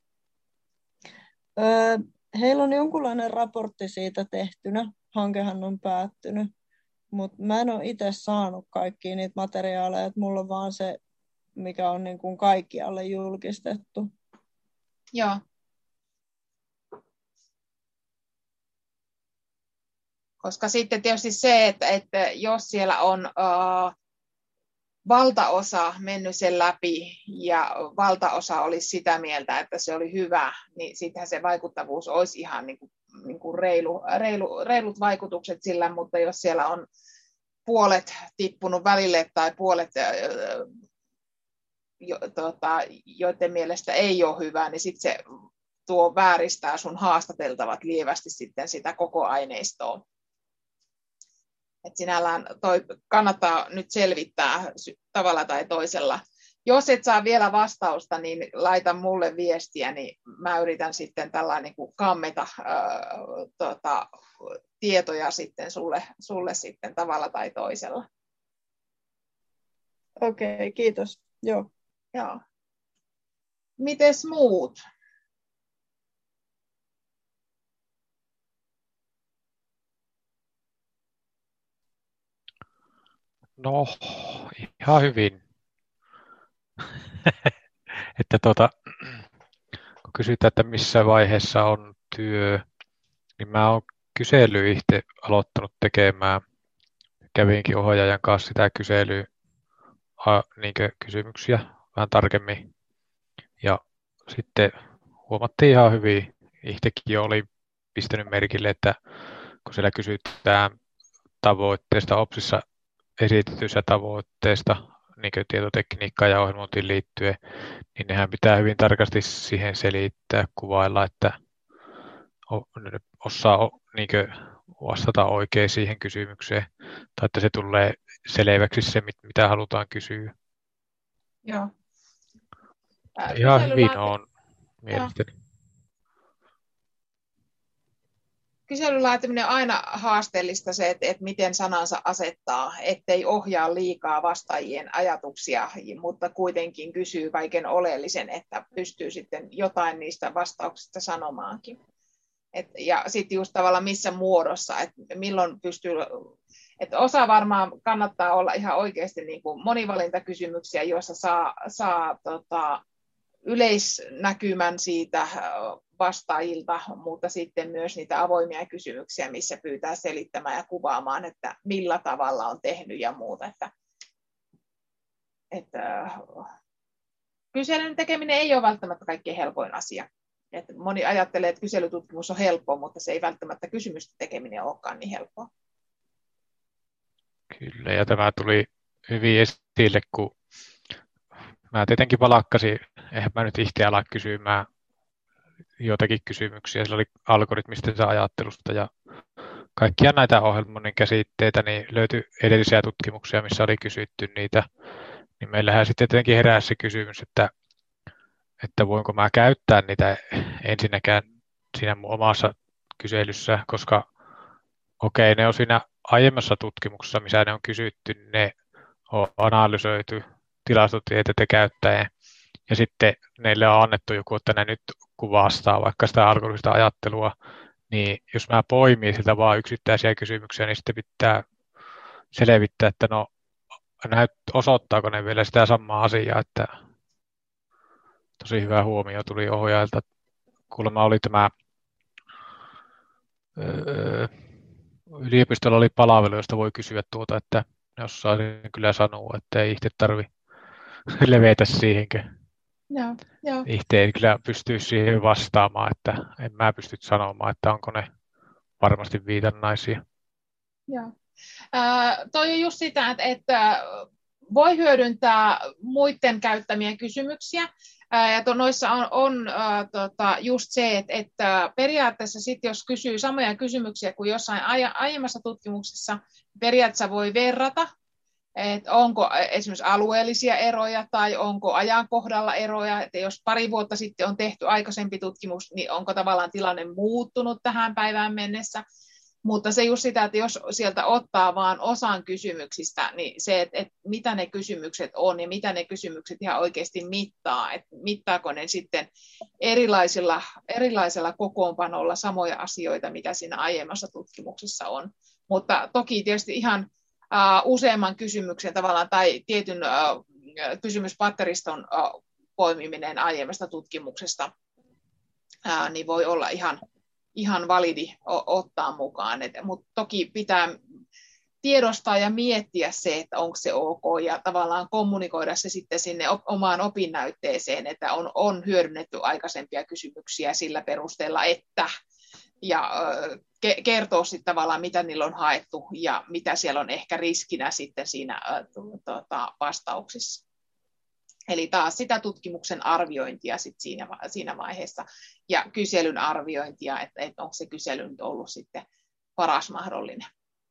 Öö, heillä on jonkunlainen raportti siitä tehtynä. Hankehan on päättynyt, mutta mä en ole itse saanut kaikkia niitä materiaaleja, että mulla on vaan se, mikä on niin kuin kaikkialle julkistettu. Joo. Koska sitten tietysti se, että, että jos siellä on uh, valtaosa mennyt sen läpi ja valtaosa olisi sitä mieltä, että se oli hyvä, niin sittenhän se vaikuttavuus olisi ihan niin kuin, niin kuin reilu, reilu, reilut vaikutukset sillä, mutta jos siellä on puolet tippunut välille tai puolet, uh, jo, tota, joiden mielestä ei ole hyvä, niin sitten se tuo vääristää sun haastateltavat lievästi sitten sitä koko aineistoa. Et sinällään toi kannattaa nyt selvittää tavalla tai toisella. Jos et saa vielä vastausta, niin laita mulle viestiä, niin mä yritän sitten tällainen niin kuin kammeta ää, tota, tietoja sitten sulle, sulle sitten tavalla tai toisella. Okei, okay, kiitos. Joo. Joo. Mites muut? No, ihan hyvin. että tuota, kun kysytään, että missä vaiheessa on työ, niin mä oon kyselyä itse aloittanut tekemään. Kävinkin ohjaajan kanssa sitä kyselyä, niin kysymyksiä vähän tarkemmin. Ja sitten huomattiin ihan hyvin, itsekin oli pistänyt merkille, että kun siellä kysytään tavoitteesta, OPSissa esitetyistä tavoitteista, niin kuin tietotekniikkaan ja ohjelmointiin liittyen, niin nehän pitää hyvin tarkasti siihen selittää, kuvailla, että osaa niin vastata oikein siihen kysymykseen, tai että se tulee selväksi se, mitä halutaan kysyä. Joo. Ää, Ihan hyvin on mielestäni. Kyselyn laatiminen on aina haasteellista se, että, että miten sanansa asettaa, ettei ohjaa liikaa vastaajien ajatuksia, mutta kuitenkin kysyy kaiken oleellisen, että pystyy sitten jotain niistä vastauksista sanomaankin. Et, ja sitten just tavallaan missä muodossa, että milloin pystyy, että osa varmaan kannattaa olla ihan oikeasti niin kuin monivalintakysymyksiä, joissa saa, saa tota, yleisnäkymän siitä vastaajilta, mutta sitten myös niitä avoimia kysymyksiä, missä pyytää selittämään ja kuvaamaan, että millä tavalla on tehnyt ja muuta. Että, että, kyselyn tekeminen ei ole välttämättä kaikkein helpoin asia. Että moni ajattelee, että kyselytutkimus on helppoa, mutta se ei välttämättä kysymysten tekeminen olekaan niin helppoa. Kyllä, ja tämä tuli hyvin esille, kun mä tietenkin valakkasin, eihän mä nyt itse ala kysymään jotakin kysymyksiä. Sillä oli algoritmista ajattelusta ja kaikkia näitä ohjelmoinnin käsitteitä, niin löytyi edellisiä tutkimuksia, missä oli kysytty niitä. Niin meillähän sitten tietenkin herää se kysymys, että, että voinko mä käyttää niitä ensinnäkään siinä mun omassa kyselyssä, koska okei, ne on siinä aiemmassa tutkimuksessa, missä ne on kysytty, ne on analysoitu tilastotieteitä käyttäen, ja sitten neille on annettu joku, että ne nyt kuvastaa vaikka sitä algoritmista ajattelua, niin jos mä poimin siltä vaan yksittäisiä kysymyksiä, niin sitten pitää selvittää, että no näyt, osoittaako ne vielä sitä samaa asiaa, että tosi hyvä huomio tuli ohjaajalta. Kuulemma oli tämä öö, yliopistolla oli palvelu, josta voi kysyä tuota, että ne osaa kyllä sanoa, että ei itse tarvi levetä siihenkään. Joo, joo. Itse en kyllä pysty siihen vastaamaan, että en mä pysty sanomaan, että onko ne varmasti viitannaisia. Joo. Äh, toi on just sitä, että, että voi hyödyntää muiden käyttämiä kysymyksiä. Äh, ja to, noissa on, on äh, tota, just se, että, että periaatteessa sit, jos kysyy samoja kysymyksiä kuin jossain aie, aiemmassa tutkimuksessa, periaatteessa voi verrata, että onko esimerkiksi alueellisia eroja tai onko ajankohdalla eroja, että jos pari vuotta sitten on tehty aikaisempi tutkimus, niin onko tavallaan tilanne muuttunut tähän päivään mennessä. Mutta se just sitä, että jos sieltä ottaa vaan osan kysymyksistä, niin se, että, että mitä ne kysymykset on ja mitä ne kysymykset ihan oikeasti mittaa, että mittaako ne sitten erilaisilla, erilaisella kokoonpanolla samoja asioita, mitä siinä aiemmassa tutkimuksessa on. Mutta toki tietysti ihan uh, useamman kysymyksen tavallaan tai tietyn uh, kysymyspatteriston uh, poimiminen aiemmasta tutkimuksesta, uh, niin voi olla ihan ihan validi ottaa mukaan, mutta toki pitää tiedostaa ja miettiä se, että onko se ok, ja tavallaan kommunikoida se sitten sinne omaan opinnäytteeseen, että on, on hyödynnetty aikaisempia kysymyksiä sillä perusteella, että, ja ke- kertoo sitten tavallaan, mitä niillä on haettu, ja mitä siellä on ehkä riskinä sitten siinä tuota, vastauksissa. Eli taas sitä tutkimuksen arviointia sit siinä, siinä vaiheessa ja kyselyn arviointia, että, että onko se kysely nyt ollut sitten paras mahdollinen.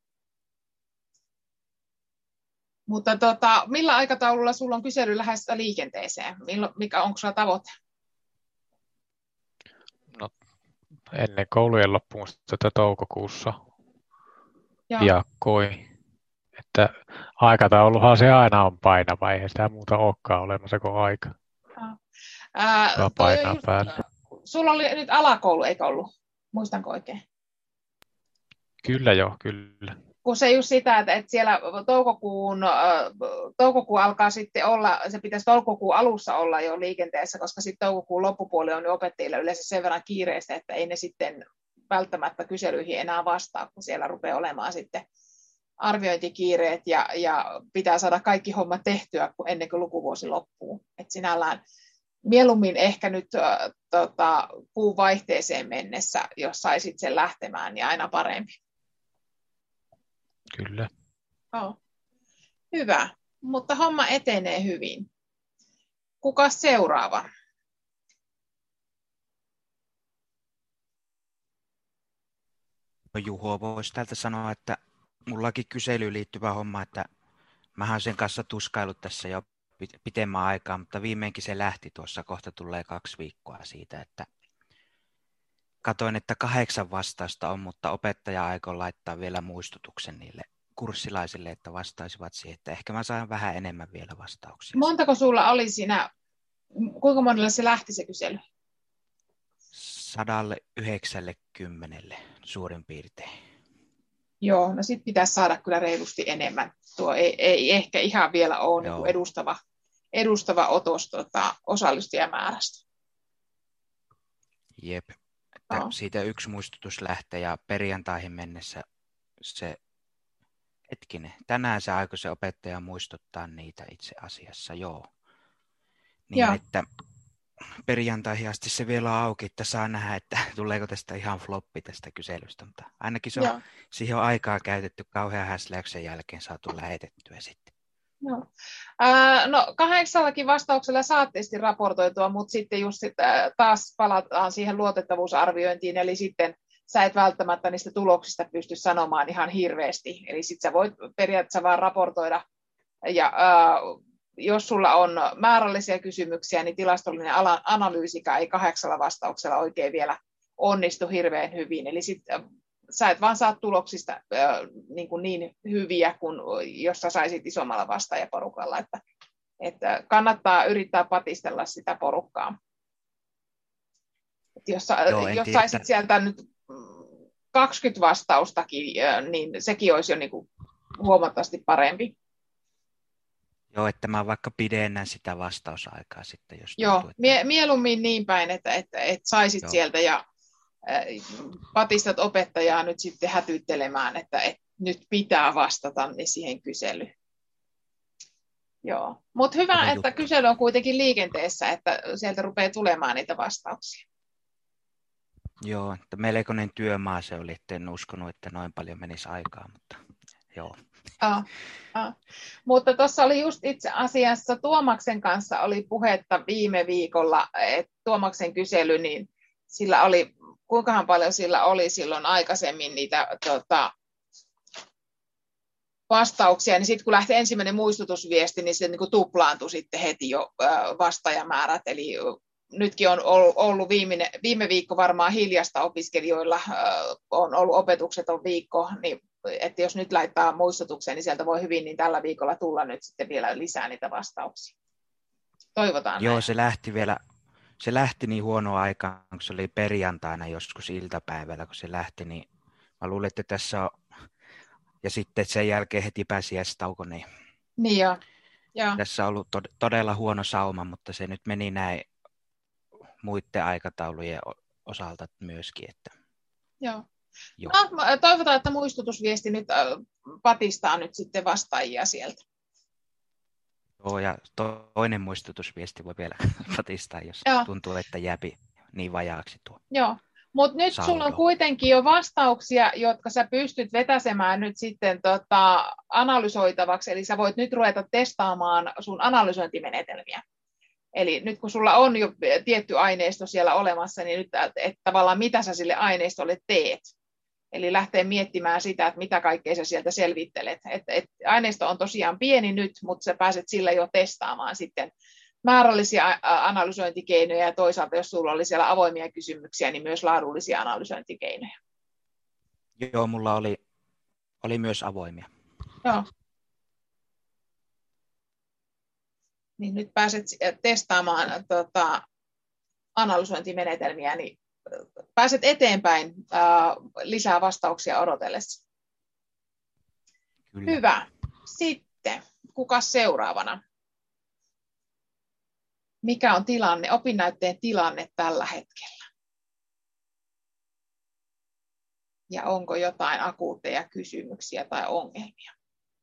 Mutta tota, millä aikataululla sulla on kysely lähdössä liikenteeseen? Milloin, mikä onko sulla tavoite? No, ennen koulujen loppuun tätä toukokuussa Joo. piakkoin. Että aikatauluhan se aina on painava, eihän sitä muuta olekaan olemassa kuin aika. Ää, painaa just, päälle. Sulla oli nyt alakoulu, eikö ollut? Muistanko oikein? Kyllä joo, kyllä. Kun se just sitä, että, että siellä toukokuun, toukokuu alkaa sitten olla, se pitäisi toukokuun alussa olla jo liikenteessä, koska sitten toukokuun loppupuoli on jo opettajille yleensä sen verran kiireistä, että ei ne sitten välttämättä kyselyihin enää vastaa, kun siellä rupeaa olemaan sitten arviointikiireet ja, ja pitää saada kaikki hommat tehtyä ennen kuin lukuvuosi loppuu. Et sinällään mieluummin ehkä nyt äh, tota, kuun vaihteeseen mennessä, jos saisit sen lähtemään, niin aina parempi. Kyllä. Oh. Hyvä, mutta homma etenee hyvin. Kuka seuraava? Juho voisi täältä sanoa, että mullakin kyselyyn liittyvä homma, että mä oon sen kanssa tuskaillut tässä jo pitemmän aikaa, mutta viimeinkin se lähti tuossa, kohta tulee kaksi viikkoa siitä, että katoin, että kahdeksan vastausta on, mutta opettaja aikoo laittaa vielä muistutuksen niille kurssilaisille, että vastaisivat siihen, että ehkä mä saan vähän enemmän vielä vastauksia. Montako sulla oli siinä, kuinka monella se lähti se kysely? Sadalle yhdeksällekymmenelle suurin piirtein. Joo, no sitten pitäisi saada kyllä reilusti enemmän. Tuo ei, ei ehkä ihan vielä ole niin kuin edustava, edustava otos tota, osallistujamäärästä. Jep. Että no. Siitä yksi muistutus lähtee ja perjantaihin mennessä se, hetkinen, tänään se aikoi se opettaja muistuttaa niitä itse asiassa, joo. Niin, joo. Että perjantaihin asti se vielä on auki, että saa nähdä, että tuleeko tästä ihan floppi tästä kyselystä, mutta ainakin se on, siihen on aikaa käytetty kauhean häsläyksen jälkeen saatu lähetettyä sitten. No, äh, no kahdeksallakin vastauksella saat tietysti raportoitua, mutta sitten just sit, äh, taas palataan siihen luotettavuusarviointiin, eli sitten sä et välttämättä niistä tuloksista pysty sanomaan ihan hirveästi, eli sitten sä voit periaatteessa vaan raportoida, ja äh, jos sulla on määrällisiä kysymyksiä, niin tilastollinen analyysikään ei kahdeksalla vastauksella oikein vielä onnistu hirveän hyvin, eli sitten sä et vaan saa tuloksista äh, niin, kuin niin hyviä kuin jos sä saisit isommalla vastaajaporukalla, että, että kannattaa yrittää patistella sitä porukkaa. Et jos, Joo, jos saisit sieltä nyt kaksikymmentä vastaustakin, niin sekin olisi jo niin kuin huomattavasti parempi. Joo, että mä vaikka pidennän sitä vastausaikaa sitten, jos Joo, tuntuu, että... mie- mieluummin niin päin, että, että, että saisit Joo. sieltä ja äh, patistat opettajaa nyt sitten hätyttelemään, että, että nyt pitää vastata niin siihen kyselyyn. Joo, mutta hyvä, Hyvä että juttu. kysely on kuitenkin liikenteessä, että sieltä rupeaa tulemaan niitä vastauksia. Joo, että melkoinen työmaa se oli, että en uskonut, että noin paljon menisi aikaa, mutta joo. Ah, ah. Mutta tuossa oli just itse asiassa Tuomaksen kanssa oli puhetta viime viikolla, että Tuomaksen kysely, niin sillä oli, kuinkahan paljon sillä oli silloin aikaisemmin niitä tota, vastauksia, niin sitten kun lähti ensimmäinen muistutusviesti, niin se niin kuin tuplaantui sitten heti jo vastaajamäärät, eli nytkin on ollut viime, viime viikko varmaan hiljasta opiskelijoilla, on ollut opetukseton viikko, niin että jos nyt laittaa muistutuksen, niin sieltä voi hyvin niin tällä viikolla tulla nyt sitten vielä lisää niitä vastauksia. Toivotaan Joo, näin. se lähti vielä, se lähti niin huonoa aikaan, kun se oli perjantaina joskus iltapäivällä, kun se lähti, niin mä luulen, että tässä on, ja sitten sen jälkeen heti pääsiäistauko, niin, Niin jo. Joo. Tässä on ollut tod- todella huono sauma, mutta se nyt meni näin muiden aikataulujen osalta myöskin. Että... Joo. Joo. No, toivotaan, että muistutusviesti nyt patistaa nyt sitten vastaajia sieltä. Joo, ja toinen muistutusviesti voi vielä patistaa, jos Joo. tuntuu, että jääpi niin vajaaksi tuo. Joo, mutta nyt saldo. sulla on kuitenkin jo vastauksia, jotka sä pystyt vetäsemään nyt sitten tota, analysoitavaksi, eli sä voit nyt ruveta testaamaan sun analysointimenetelmiä. Eli nyt kun sulla on jo tietty aineisto siellä olemassa, niin nyt et, tavallaan mitä sä sille aineistolle teet. Eli lähtee miettimään sitä, että mitä kaikkea sä sieltä selvittelet. Et, et aineisto on tosiaan pieni nyt, mutta sä pääset sillä jo testaamaan sitten määrällisiä analysointikeinoja ja toisaalta, jos sulla oli siellä avoimia kysymyksiä, niin myös laadullisia analysointikeinoja. Joo, mulla oli, oli myös avoimia. Joo. Niin nyt pääset testaamaan tota, analysointimenetelmiä, niin pääset eteenpäin ää, lisää vastauksia odotellessa. Kyllä. Hyvä. Sitten, kuka seuraavana? Mikä on tilanne, opinnäytteen tilanne tällä hetkellä? Ja onko jotain akuutteja kysymyksiä tai ongelmia?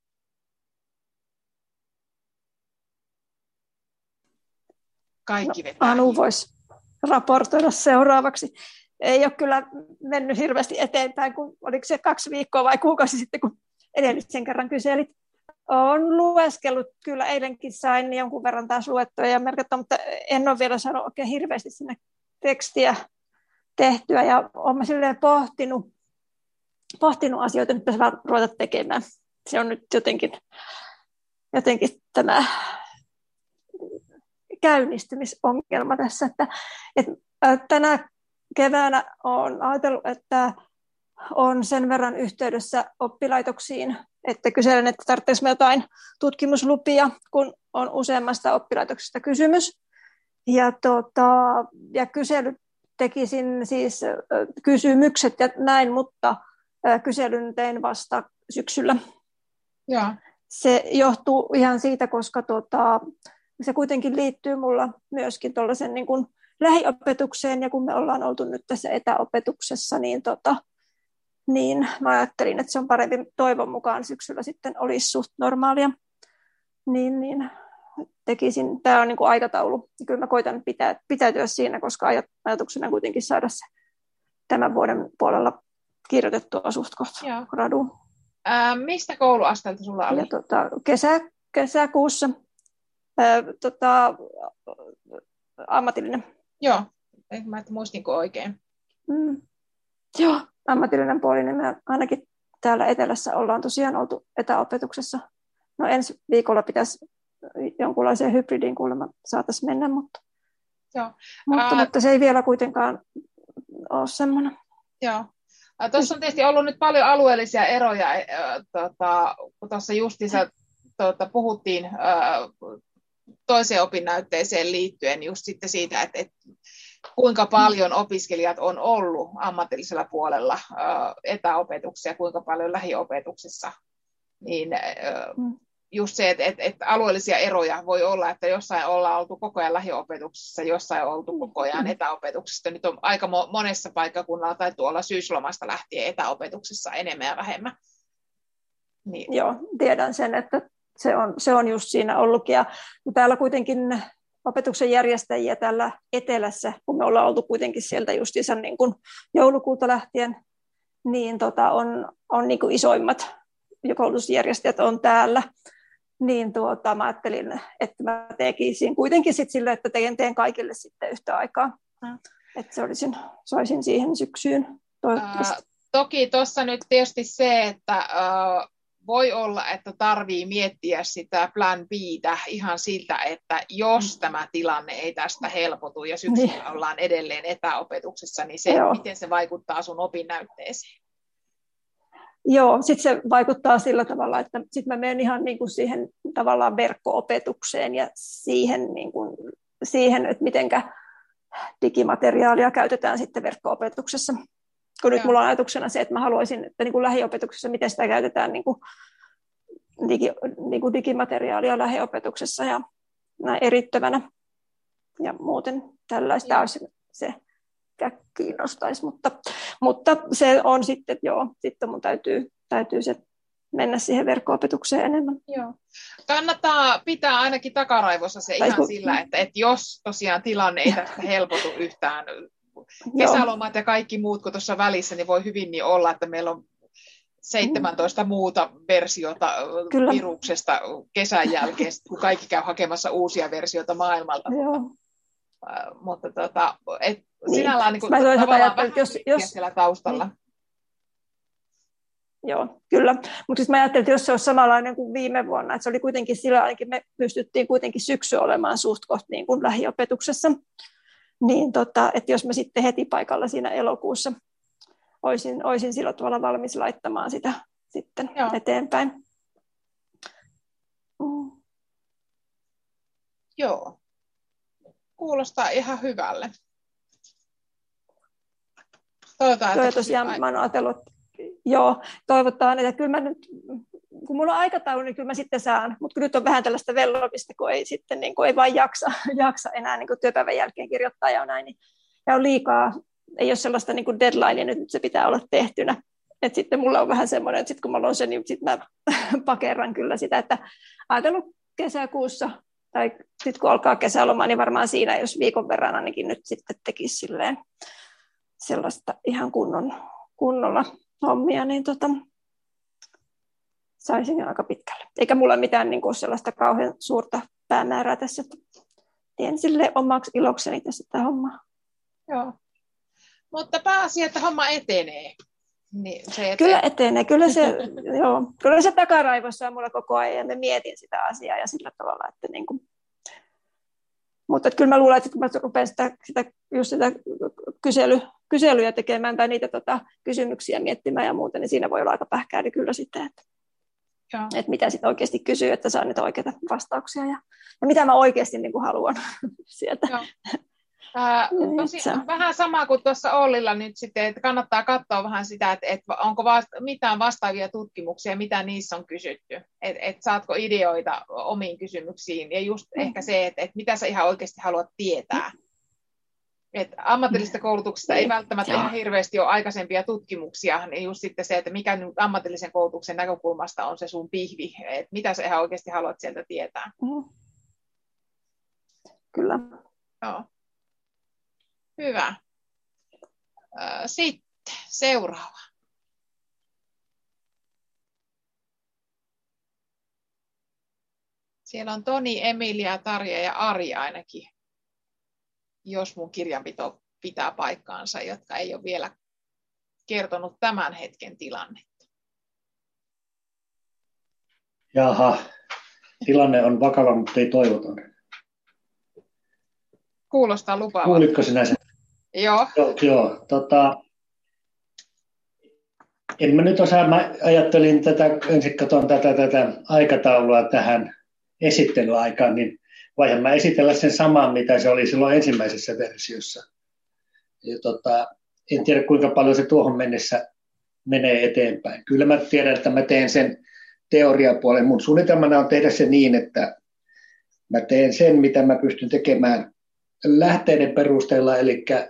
Kaikki vetää. No, Anu voisi raportoida seuraavaksi. Ei ole kyllä mennyt hirveästi eteenpäin, kun oliko se kaksi viikkoa vai kuukausi sitten, kun edellisen kerran kyselit. Olen lueskellut, kyllä eilenkin sain jonkun verran taas luettua ja merkattua, mutta en ole vielä saanut oikein hirveästi sinne tekstiä tehtyä. Ja olen silleen pohtinut, pohtinut asioita, nyt pitäisi vaan ruveta tekemään. Se on nyt jotenkin, jotenkin tämä käynnistymisongelma tässä, että, että tänä keväänä olen ajatellut, että on sen verran yhteydessä oppilaitoksiin, että kyselen, että tarvitsisimme jotain tutkimuslupia, kun on useammasta oppilaitoksesta kysymys. Ja, tota, ja kysely tekisin siis kysymykset ja näin, mutta kyselyn tein vasta syksyllä. Ja. Se johtuu ihan siitä, koska tota, se kuitenkin liittyy mulla myöskin tuollaisen niin kuin lähiopetukseen, ja kun me ollaan oltu nyt tässä etäopetuksessa, niin, tota, niin mä ajattelin, että se on parempi, toivon mukaan syksyllä sitten olisi suht normaalia. Niin, niin tekisin, tämä on niin kuin aikataulu, ja kyllä mä koitan pitää, pitäytyä siinä, koska ajatuksena kuitenkin saada se tämän vuoden puolella kirjoitettua suht kohta graduun. Ää, mistä kouluasteelta sulla oli? Ja, tota, kesä, kesäkuussa ää, tota, ammatillinen. Joo, mä muistinko oikein. Mm. Joo, ammatillinen puoli, niin me ainakin täällä etelässä ollaan tosiaan oltu etäopetuksessa. No ensi viikolla pitäisi jonkunlaiseen hybridiin kuulemma saataisiin mennä, mutta, Joo. mutta, Ää... mutta se ei vielä kuitenkaan ole semmoinen. Joo. Tuossa on tietysti ollut nyt paljon alueellisia eroja, tuota, kun tuossa justiinsa tuota, puhuttiin ää, toiseen opinnäytteeseen liittyen just sitten siitä, että, että kuinka paljon opiskelijat on ollut ammatillisella puolella ää, etäopetuksessa ja kuinka paljon lähiopetuksessa. niin just se, että, että, että alueellisia eroja voi olla, että jossain ollaan oltu koko ajan lähiopetuksessa, jossain on oltu koko ajan etäopetuksessa. Nyt on aika monessa paikkakunnalla tai tuolla syyslomasta lähtien etäopetuksessa enemmän ja vähemmän. Niin. Joo, tiedän sen, että se on, se on just siinä ollutkin. Ja täällä kuitenkin opetuksen järjestäjiä täällä etelässä, kun me ollaan oltu kuitenkin sieltä justiinsa niin kuin joulukuuta lähtien, niin tota on, on niin kuin isoimmat koulutusjärjestäjät on täällä. Niin tuota, mä ajattelin, että mä tekisin kuitenkin sit sille, että teen, teen kaikille sitten yhtä aikaa. Mm. Että se olisin, saisin siihen syksyyn toivottavasti. Ää, toki tuossa nyt tietysti se, että ää, voi olla, että tarvii miettiä sitä plan B:tä ihan siltä, että jos tämä tilanne ei tästä helpotu ja syksyllä niin ollaan edelleen etäopetuksessa, niin se, miten se vaikuttaa sun opinnäytteeseen? Joo, sitten se vaikuttaa sillä tavalla, että sitten mä menen ihan niin kuin siihen tavallaan verkko-opetukseen ja siihen, niin kuin, siihen että mitenkä digimateriaalia käytetään sitten verkko-opetuksessa. Kun nyt mulla on ajatuksena se, että mä haluaisin, että niin kuin lähiopetuksessa, miten sitä käytetään niin kuin digi, niin kuin digimateriaalia lähiopetuksessa ja näin erittävänä. Ja muuten tällaista ja olisi se kiinnostaisi, mutta, mutta se on sitten, että joo, sitten mun täytyy, täytyy se mennä siihen verkko-opetukseen enemmän. Joo. Kannattaa pitää ainakin takaraivossa se tai ihan kun sillä, että, että jos tosiaan tilanne ei tästä helpotu yhtään, kesälomat ja kaikki muut, kun tuossa välissä, niin voi hyvin niin olla, että meillä on seitsemäntoista muuta versiota Kyllä. viruksesta kesän jälkeen, kun kaikki käy hakemassa uusia versioita maailmalta. Joo. Uh, mutta tota, et niin. sinällään niin kuin, tavallaan vähän jos, jos, siellä taustalla. Niin. Joo, kyllä. Mutta siis mä ajattelin, että jos se olisi samanlainen kuin viime vuonna, että se oli kuitenkin sillä ainakin me pystyttiin kuitenkin syksy olemaan suht koht niin kuin lähiopetuksessa, niin tota, että jos mä sitten heti paikalla siinä elokuussa olisin, olisin sillä tavalla valmis laittamaan sitä sitten Joo. eteenpäin. Mm. Joo. Kuulostaa ihan hyvälle. Toivotaan, että tosiaan mä oon ajatellut, että joo, toivotaan, että kyllä mä nyt, kun mulla on aikataulu, niin kyllä mä sitten saan, mutta nyt on vähän tällaista vellomista, kun ei sitten niin kuin ei vain jaksa, jaksa enää niin kuin työpäivän jälkeen kirjoittaa ja näin, niin, ja on liikaa, ei ole sellaista niin kuin deadlinea, nyt se pitää olla tehtynä. Et sitten mulla on vähän semmoinen, että sit kun mä on se, niin sitten mä pakeran kyllä sitä, että ajatellut kesäkuussa, tai sitten kun alkaa kesäloma, niin varmaan siinä, jos viikon verran ainakin nyt sitten tekisi silleen sellaista ihan kunnon, kunnolla hommia, niin tota, saisin aika pitkälle. Eikä mulla mitään niin kuin sellaista kauhean suurta päämäärää tässä, että teen sille omaksi ilokseni tässä sitä hommaa. Joo. Mutta pääasia, että homma etenee. Niin se etenee. Kyllä etenee. Kyllä se, joo, kyllä se takaraivossa on mulla koko ajan ja mä mietin sitä asiaa ja sillä tavalla, että niin kuin, mutta kyllä mä luulen, että kun mä rupean sitä, sitä, just sitä kysely, kyselyjä tekemään tai niitä tota, kysymyksiä miettimään ja muuta, niin siinä voi olla aika pähkääri kyllä sitten, että, että mitä sitten oikeasti kysyy, että saa niitä oikeita vastauksia ja, ja mitä mä oikeasti niin kuin haluan sieltä. Joo. Äh, tosiaan, vähän sama kuin tuossa Ollilla nyt sitten, että kannattaa katsoa vähän sitä, että, että onko vasta, mitään vastaavia tutkimuksia, mitä niissä on kysytty, että, että saatko ideoita omiin kysymyksiin ja just mm. ehkä se, että, että mitä sä ihan oikeasti haluat tietää. Että ammatillisesta koulutuksesta ei välttämättä ihan hirveästi ole aikaisempia tutkimuksia, niin just sitten se, että mikä nyt ammatillisen koulutuksen näkökulmasta on se sun pihvi, että mitä sä ihan oikeasti haluat sieltä tietää. Mm. Kyllä. Joo. Hyvä. Sitten seuraava. Siellä on Toni, Emilia, Tarja ja Ari ainakin, jos mun kirjanpito pitää paikkaansa, jotka ei ole vielä kertonut tämän hetken tilannetta. Jaha, tilanne on vakava, mutta ei toivoton. Kuulostaa lupaavalta. Kuulitko sinä sen? Joo. Joo, joo tota, en mä nyt osaa, mä ajattelin tätä, ensin katson tätä, tätä aikataulua tähän esittelyaikaan, niin voihan mä esitellä sen saman, mitä se oli silloin ensimmäisessä versiossa. Ja tota, en tiedä, kuinka paljon se tuohon mennessä menee eteenpäin. Kyllä mä tiedän, että mä teen sen teoriapuolen. Mun suunnitelmana on tehdä se niin, että mä teen sen, mitä mä pystyn tekemään lähteiden perusteella, eli ää,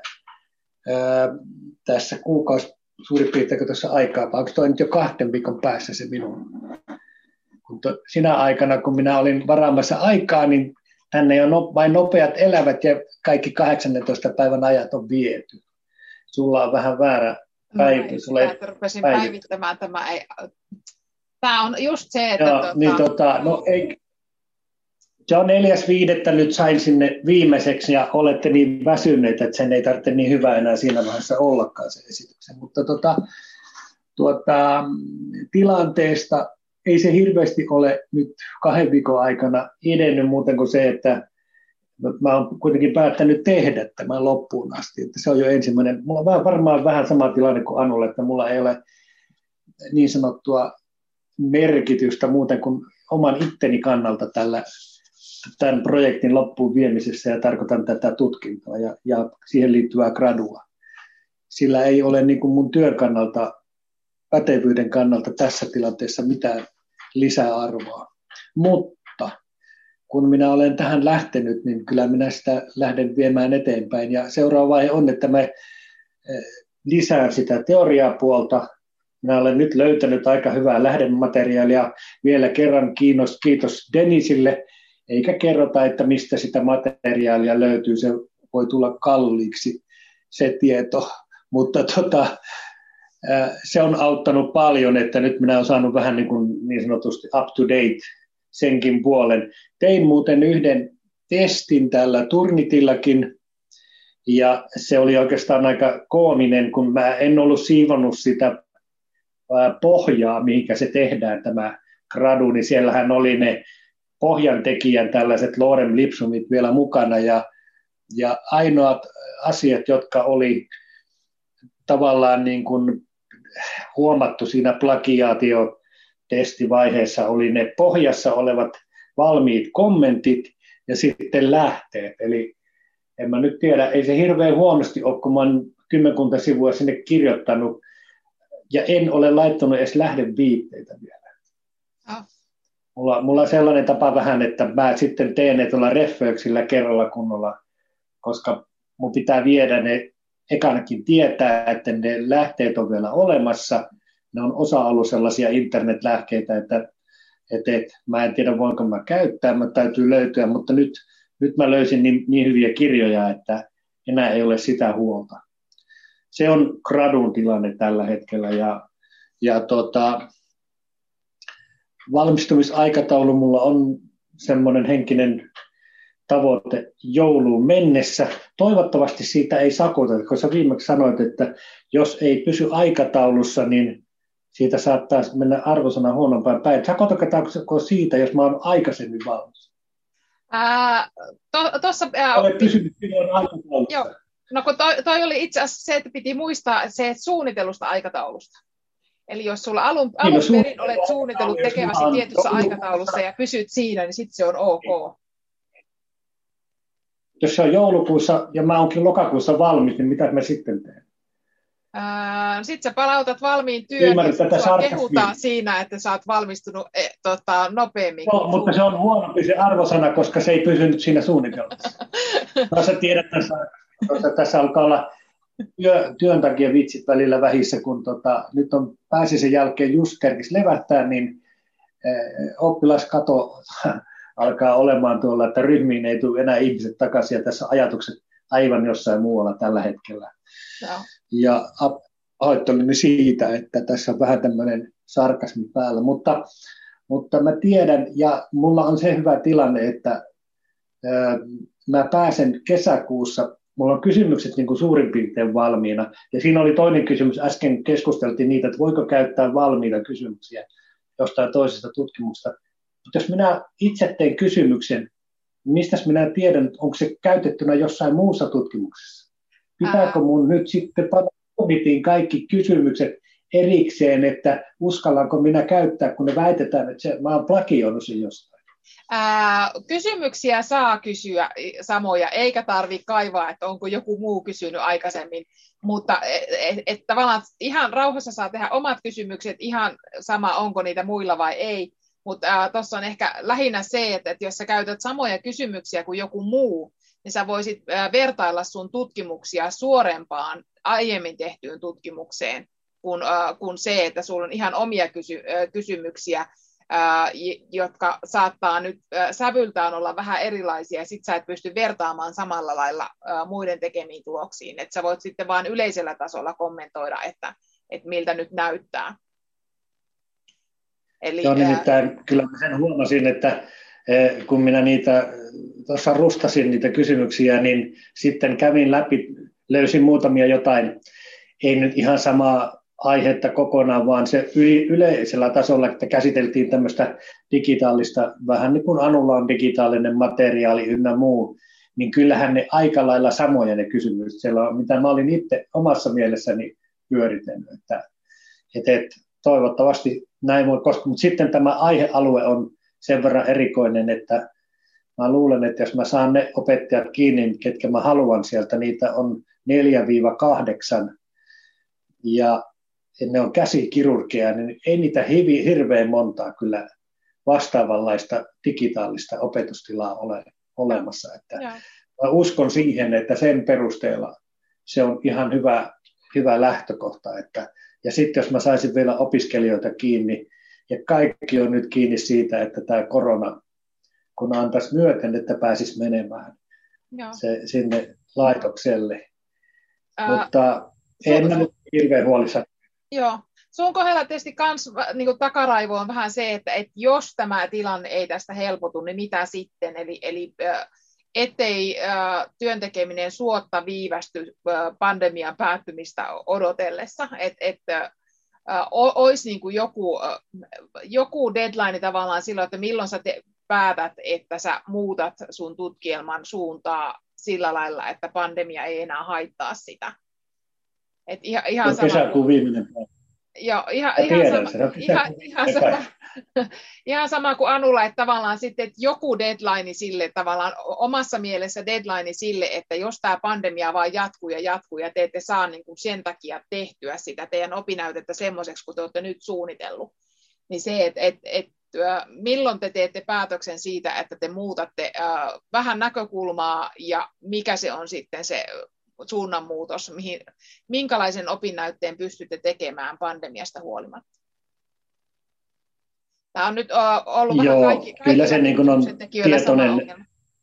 tässä kuukausi suurin piirtein tuossa aikaa, onko toi nyt jo kahden viikon päässä se minun. Kun to, sinä aikana, kun minä olin varaamassa aikaa, niin tänne jo no, vain nopeat elävät ja kaikki kahdeksantoista päivän ajat on viety. Sulla on vähän väärä päivitys. Sulla ei rupesin päivit. päivittämään. Tämä, ei, tämä on just se, että... Joo, tuota... niin tota, no ei... Se on neljäs viidettä nyt sain sinne viimeiseksi ja olette niin väsyneet, että sen ei tarvitse niin hyvä enää siinä vaiheessa ollakaan se esityksen. Mutta tota, tuota, tilanteesta ei se hirveästi ole nyt kahden viikon aikana edennyt muuten kuin se, että mä oon kuitenkin päättänyt tehdä tämän loppuun asti. Että se on jo ensimmäinen. Mulla on varmaan vähän sama tilanne kuin Anulle, että mulla ei ole niin sanottua merkitystä muuten kuin oman itteni kannalta tällä tämän projektin loppuun viemisessä ja tarkoitan tätä tutkintoa ja, ja siihen liittyvää gradua. Sillä ei ole niin kuin mun työn kannalta, pätevyyden kannalta tässä tilanteessa mitään lisäarvoa. Mutta kun minä olen tähän lähtenyt, niin kyllä minä sitä lähden viemään eteenpäin. Ja seuraava vaihe on, että mä lisään sitä teoriapuolta. Minä olen nyt löytänyt aika hyvää lähdemateriaalia. Vielä kerran kiitos, kiitos Denisille. Eikä kerrota, että mistä sitä materiaalia löytyy. Se voi tulla kalliiksi, se tieto. Mutta tota, se on auttanut paljon, että nyt minä olen saanut vähän niin, kuin niin sanotusti up to date senkin puolen. Tein muuten yhden testin tällä Turnitillakin, ja se oli oikeastaan aika koominen, kun mä en ollut siivonnut sitä pohjaa, mihinkä se tehdään tämä gradu, niin siellähän oli ne pohjantekijän tällaiset lorem lipsumit vielä mukana, ja, ja ainoat asiat, jotka oli tavallaan niin kuin huomattu siinä plagiaatiotestivaiheessa, oli ne pohjassa olevat valmiit kommentit ja sitten lähteet. Eli en mä nyt tiedä, ei se hirveän huonosti ole, kun mä oon kymmenkunta sivua sinne kirjoittanut, ja en ole laittanut edes lähdeviitteitä vielä. Oh. Mulla, mulla on sellainen tapa vähän, että mä sitten teen ne tuolla reffööksillä kerralla kunnolla, koska mun pitää viedä ne, ekanakin tietää, että ne lähteet on vielä olemassa. Ne on osa ollut sellaisia internetlähteitä, että, että, että mä en tiedä voinko mä käyttää, mä täytyy löytyä, mutta nyt, nyt mä löysin niin, niin hyviä kirjoja, että enää ei ole sitä huolta. Se on gradun tilanne tällä hetkellä, ja, ja tota, valmistumisaikataulu mulla on semmoinen henkinen tavoite jouluun mennessä. Toivottavasti siitä ei sakota, koska viimeksi sanoit, että jos ei pysy aikataulussa, niin siitä saattaa mennä arvosana huonompaan päin. Sakotako siitä, jos mä oon aikaisemmin valmis? Ää, to, tossa, ää, Olet pysynyt silloin aikataulussa. Joo. No kun toi, toi oli itse asiassa se, että piti muistaa se suunnitellusta aikataulusta. Eli jos sulla alun, alun niin, perin olet suunnitellut tekeväsi tietyssä aikataulussa ja pysyt siinä, niin sitten se on ok. Jos se on joulukuussa ja mä oonkin lokakuussa valmis, niin mitä mä sitten teen? Sitten sä palautat valmiin työn, Ymmärrät, ja sua kehutaan siinä, että sä oot valmistunut e, tota, nopeammin. No, mutta se on huonompi se arvosana, koska se ei pysynyt siinä suunnitelmassa. No sä tiedät, tässä, tuota, tässä alkaa olla työ, työn takia vitsit välillä vähissä, kun tota, nyt on pääsisen jälkeen just kerkis levättää, niin eh, oppilaskato alkaa olemaan tuolla, että ryhmiin ei tule enää ihmiset takaisin, ja tässä ajatukset aivan jossain muualla tällä hetkellä. No. Ja pahoitteluni siitä, että tässä on vähän tämmöinen sarkasmi päällä, mutta, mutta mä tiedän, ja mulla on se hyvä tilanne, että ää, mä pääsen kesäkuussa, mulla on kysymykset niin kuin suurin piirtein valmiina, ja siinä oli toinen kysymys, äsken keskusteltiin niitä, että voiko käyttää valmiita kysymyksiä jostain toisesta tutkimuksesta. Mutta jos minä itse teen kysymyksen, mistä minä tiedän, onko se käytettynä jossain muussa tutkimuksessa? Pitääkö mun nyt sitten panna kaikki kysymykset erikseen, että uskallanko minä käyttää, kun ne väitetään, että se, mä oon plagioinut sen jostain? Ää, kysymyksiä saa kysyä samoja, eikä tarvitse kaivaa, että onko joku muu kysynyt aikaisemmin, mutta et, et, tavallaan ihan rauhassa saa tehdä omat kysymykset, ihan sama onko niitä muilla vai ei, mutta tuossa on ehkä lähinnä se, että et jos sä käytät samoja kysymyksiä kuin joku muu, niin sä voisit ää, vertailla sun tutkimuksia suorempaan aiemmin tehtyyn tutkimukseen, kun, ää, kun se, että sulla on ihan omia kysy, ää, kysymyksiä, Ää, jotka saattaa nyt ää, sävyltään olla vähän erilaisia, ja sit sä et pysty vertaamaan samalla lailla ää, muiden tekemiin tuloksiin. Et sä voit sitten vain yleisellä tasolla kommentoida, että, että miltä nyt näyttää. Eli, Joo, nimittäin kyllä mä sen huomasin, että kun minä niitä tuossa rustasin niitä kysymyksiä, niin sitten kävin läpi, löysin muutamia jotain, ei nyt ihan samaa aihetta kokonaan, vaan se yleisellä tasolla, että käsiteltiin tämmöistä digitaalista, vähän niin kuin Anulla on digitaalinen materiaali ynnä muu, niin kyllähän ne aika lailla samoja ne kysymykset, siellä on, mitä mä olin itse omassa mielessäni pyöritellyt, että, että, että toivottavasti näin voi, koska mutta sitten tämä aihealue on sen verran erikoinen, että mä luulen, että jos mä saan ne opettajat kiinni, ketkä mä haluan sieltä, niitä on neljä kahdeksan, ja ne on käsikirurgia, niin ei niitä hivi, hirveän montaa kyllä vastaavanlaista digitaalista opetustilaa ole olemassa. Että mä uskon siihen, että sen perusteella se on ihan hyvä, hyvä lähtökohta. Että, ja sitten jos mä saisin vielä opiskelijoita kiinni, ja kaikki on nyt kiinni siitä, että tämä korona, kun antaisi myöten, että pääsisi menemään se, sinne laitokselle. Ää, Mutta en mä nyt hirveän huolissaan. Joo. Sun kohdalla tietysti kans, niin kuin takaraivo on vähän se, että, että jos tämä tilanne ei tästä helpotu, niin mitä sitten? Eli, eli ettei työn tekeminen suotta viivästy pandemian päättymistä odotellessa, että et, olisi niin kuin joku, joku deadline tavallaan silloin, että milloin sä te, päätät, että sä muutat sun tutkielman suuntaa sillä lailla, että pandemia ei enää haittaa sitä. Et ihan, ihan sama, kesäkuun viimeinen päivä. Joo, ihan, ihan, sama, sen, ihan, ihan, sama, ihan sama kuin Anulla, että tavallaan sitten että joku deadline sille, tavallaan omassa mielessä deadline sille, että jos tämä pandemia vaan jatkuu ja jatkuu ja te ette saa niin kuin sen takia tehtyä sitä teidän opinnäytettä semmoiseksi, kun te olette nyt suunnitellut, niin se, että et, et, milloin te teette päätöksen siitä, että te muutatte äh, vähän näkökulmaa ja mikä se on sitten se suunnanmuutos, mihin, minkälaisen opinnäytteen pystytte tekemään pandemiasta huolimatta. Tämä on nyt ollut Joo, vähän kaikki, kyllä se niin kuin on tietoinen.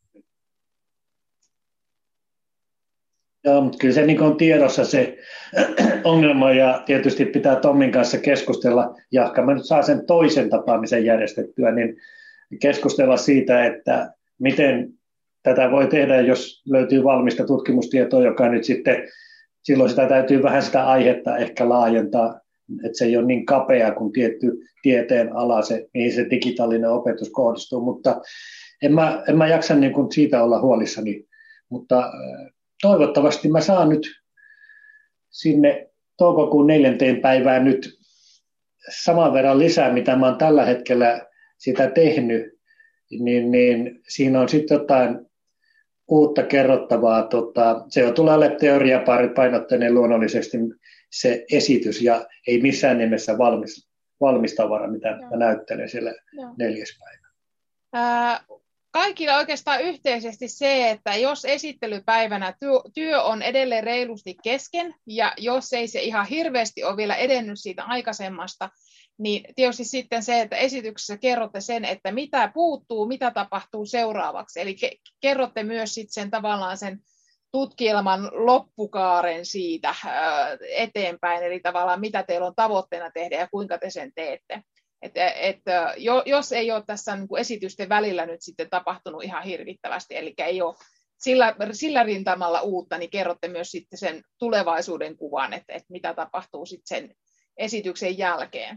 Joo, mutta kyllä se niin kuin on tiedossa se ongelma ja tietysti pitää Tommin kanssa keskustella, ja mä nyt saa sen toisen tapaamisen järjestettyä, niin keskustella siitä, että miten tätä voi tehdä, jos löytyy valmista tutkimustietoa, joka nyt sitten, silloin sitä täytyy vähän sitä aihetta ehkä laajentaa, että se ei ole niin kapea kuin tietty tieteen ala, se, mihin se digitaalinen opetus kohdistuu, mutta en mä, en mä jaksa niin kuin siitä olla huolissani, mutta toivottavasti mä saan nyt sinne toukokuun neljänteen päivään nyt saman verran lisää, mitä mä oon tällä hetkellä sitä tehnyt, niin, niin siinä on sitten jotain uutta kerrottavaa. Tota, se on tulee olemaan teoriapainotteinen luonnollisesti se esitys ja ei missään nimessä valmis, valmis tavara, mitä Joo. mä näyttelen siellä Joo. neljäs päivä. Ää, kaikilla oikeastaan yhteisesti se, että jos esittelypäivänä työ, työ on edelleen reilusti kesken ja jos ei se ihan hirveästi ole vielä edennyt siitä aikaisemmasta, niin tietysti sitten se, että esityksessä kerrotte sen, että mitä puuttuu, mitä tapahtuu seuraavaksi. Eli ke- kerrotte myös sitten sen tavallaan sen tutkielman loppukaaren siitä ää, eteenpäin, eli tavallaan mitä teillä on tavoitteena tehdä ja kuinka te sen teette. Et, et, jo, jos ei ole tässä niin kuin esitysten välillä nyt sitten tapahtunut ihan hirvittävästi, eli ei ole sillä, sillä rintamalla uutta, niin kerrotte myös sitten sen tulevaisuuden kuvan, että, että mitä tapahtuu sitten sen esityksen jälkeen.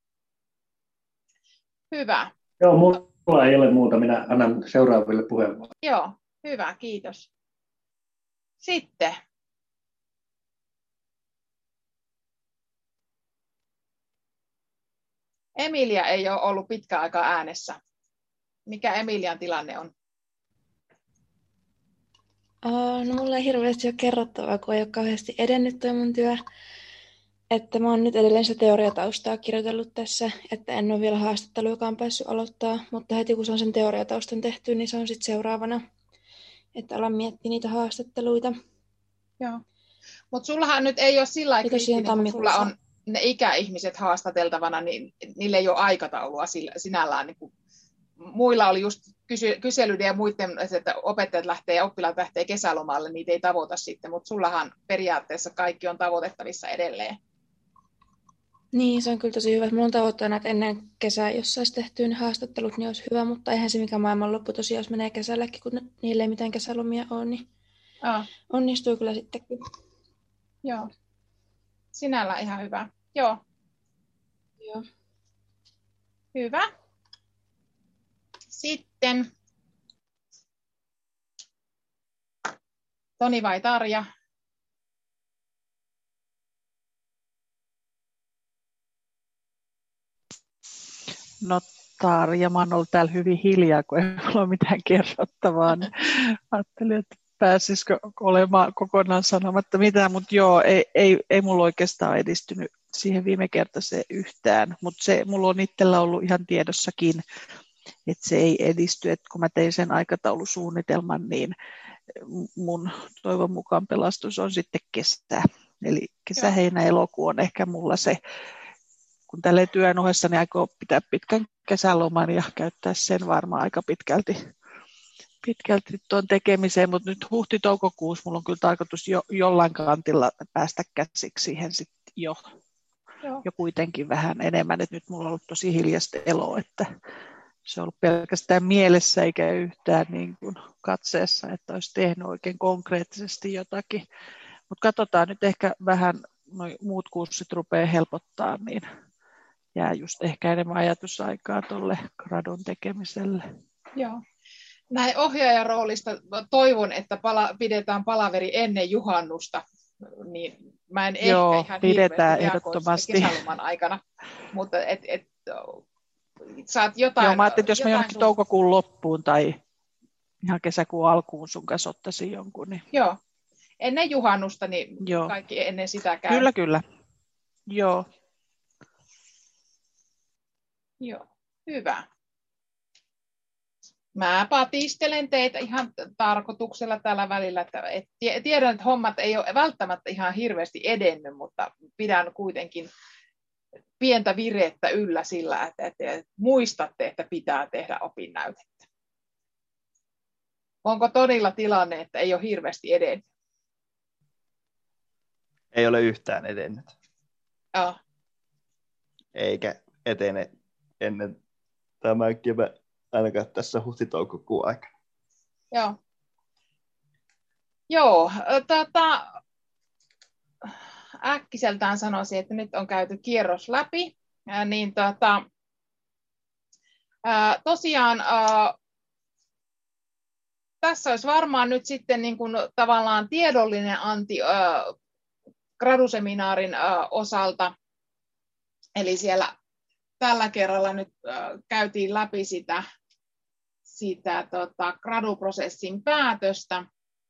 Hyvä. Joo, mulla ei ole muuta. Minä annan seuraaville puheenvuoron. Joo, hyvä, kiitos. Sitten. Emilia ei ole ollut pitkä aika äänessä. Mikä Emilian tilanne on? Uh, no mulla ei hirveästi ole kerrottavaa, kun ei ole kauheasti edennyt toi mun työ. Että mä oon nyt edelleen sitä teoriataustaa kirjoitellut tässä, että en ole vielä haastatteluakaan päässyt aloittaa, mutta heti kun se on sen teoriataustan tehty, niin se on sitten seuraavana, että alan miettiä niitä haastatteluita. Joo. Mutta sullahan nyt ei ole sillä lailla kriittinen, kun sulla on ne ikäihmiset haastateltavana, niin niille ei ole aikataulua sillä, sinällään. Niin kuin muilla oli just kysy, kyselyiden ja muiden, että opettajat lähtee ja oppilaat lähtee kesälomalle, niitä ei tavoita sitten, mutta sullahan periaatteessa kaikki on tavoitettavissa edelleen. Niin, se on kyllä tosi hyvä. Mulla on tavoitteena, että ennen kesää, jos saisi tehtyä ne haastattelut, niin olisi hyvä, mutta eihän se mikään maailmanloppu tosiaan, jos menee kesälläkin, kun niille ei mitään kesälomia ole, niin Aa. onnistuu kyllä sittenkin. Joo. Sinällä ihan hyvä. Joo. Joo. Hyvä. Sitten Toni vai Tarja? No Tarja, mä oon ollut täällä hyvin hiljaa, kun ei mulla ole mitään kerrottavaa. Niin ajattelin, että pääsisikö olemaan kokonaan sanomatta mitään, mutta joo, ei, ei, ei mulla oikeastaan edistynyt siihen viime kertaiseen yhtään, mutta se mulla on itsellä ollut ihan tiedossakin, että se ei edisty, että kun mä tein sen aikataulusuunnitelman, niin mun toivon mukaan pelastus on sitten kesä. Eli kesä, heinä, elokuu on ehkä mulla se, kun tälle työn ohessa niin aikoo pitää pitkän kesäloman ja käyttää sen varmaan aika pitkälti, pitkälti tuon tekemiseen, mutta nyt huhti-toukokuussa mulla on kyllä tarkoitus jo, jollain kantilla päästä käsiksi siihen sitten jo, jo kuitenkin vähän enemmän, että nyt mulla on ollut tosi hiljaista eloa, että se on ollut pelkästään mielessä eikä yhtään niin kuin katseessa, että olisi tehnyt oikein konkreettisesti jotakin. Mutta katsotaan nyt ehkä vähän, noi muut kurssit rupeaa helpottaa, niin jää just ehkä enemmän ajatusaikaa tuolle gradun tekemiselle. Joo. Näin ohjaajan roolista toivon, että pala, pidetään palaveri ennen juhannusta. Niin mä en Joo, ehkä ihan pidetään hirveästi ehdottomasti kesäloman aikana, mutta et, et, saat jotain... Joo, mä ajattelin, että jos mä jonnekin sun... toukokuun loppuun tai ihan kesäkuun alkuun sun kanssa ottaisin jonkun. Niin... Joo, ennen juhannusta, niin Joo. Kaikki ennen sitä käy. Kyllä, kyllä. Joo. Joo, hyvä. Mä patistelen teitä ihan tarkoituksella tällä välillä, että et, tiedän, että hommat ei ole välttämättä ihan hirveästi edennyt, mutta pidän kuitenkin pientä virettä yllä sillä, että, että, että muistatte, että pitää tehdä opinnäytettä. Onko todella tilanne, että ei ole hirveästi edennyt? Ei ole yhtään edennyt. Oh. Eikä etene ennen tämän kevään, ainakaan tässä huhti-toukokuun aikana. Joo. Joo, tota, äkkiseltään sanoisin, että nyt on käyty kierros läpi. Ja niin tota, ää, tosiaan ää, tässä olisi varmaan nyt sitten niin kuin tavallaan tiedollinen anti ää, graduseminaarin ää, osalta. Eli siellä tällä kerralla nyt ää, käytiin läpi sitä, sitä tota, graduprosessin päätöstä.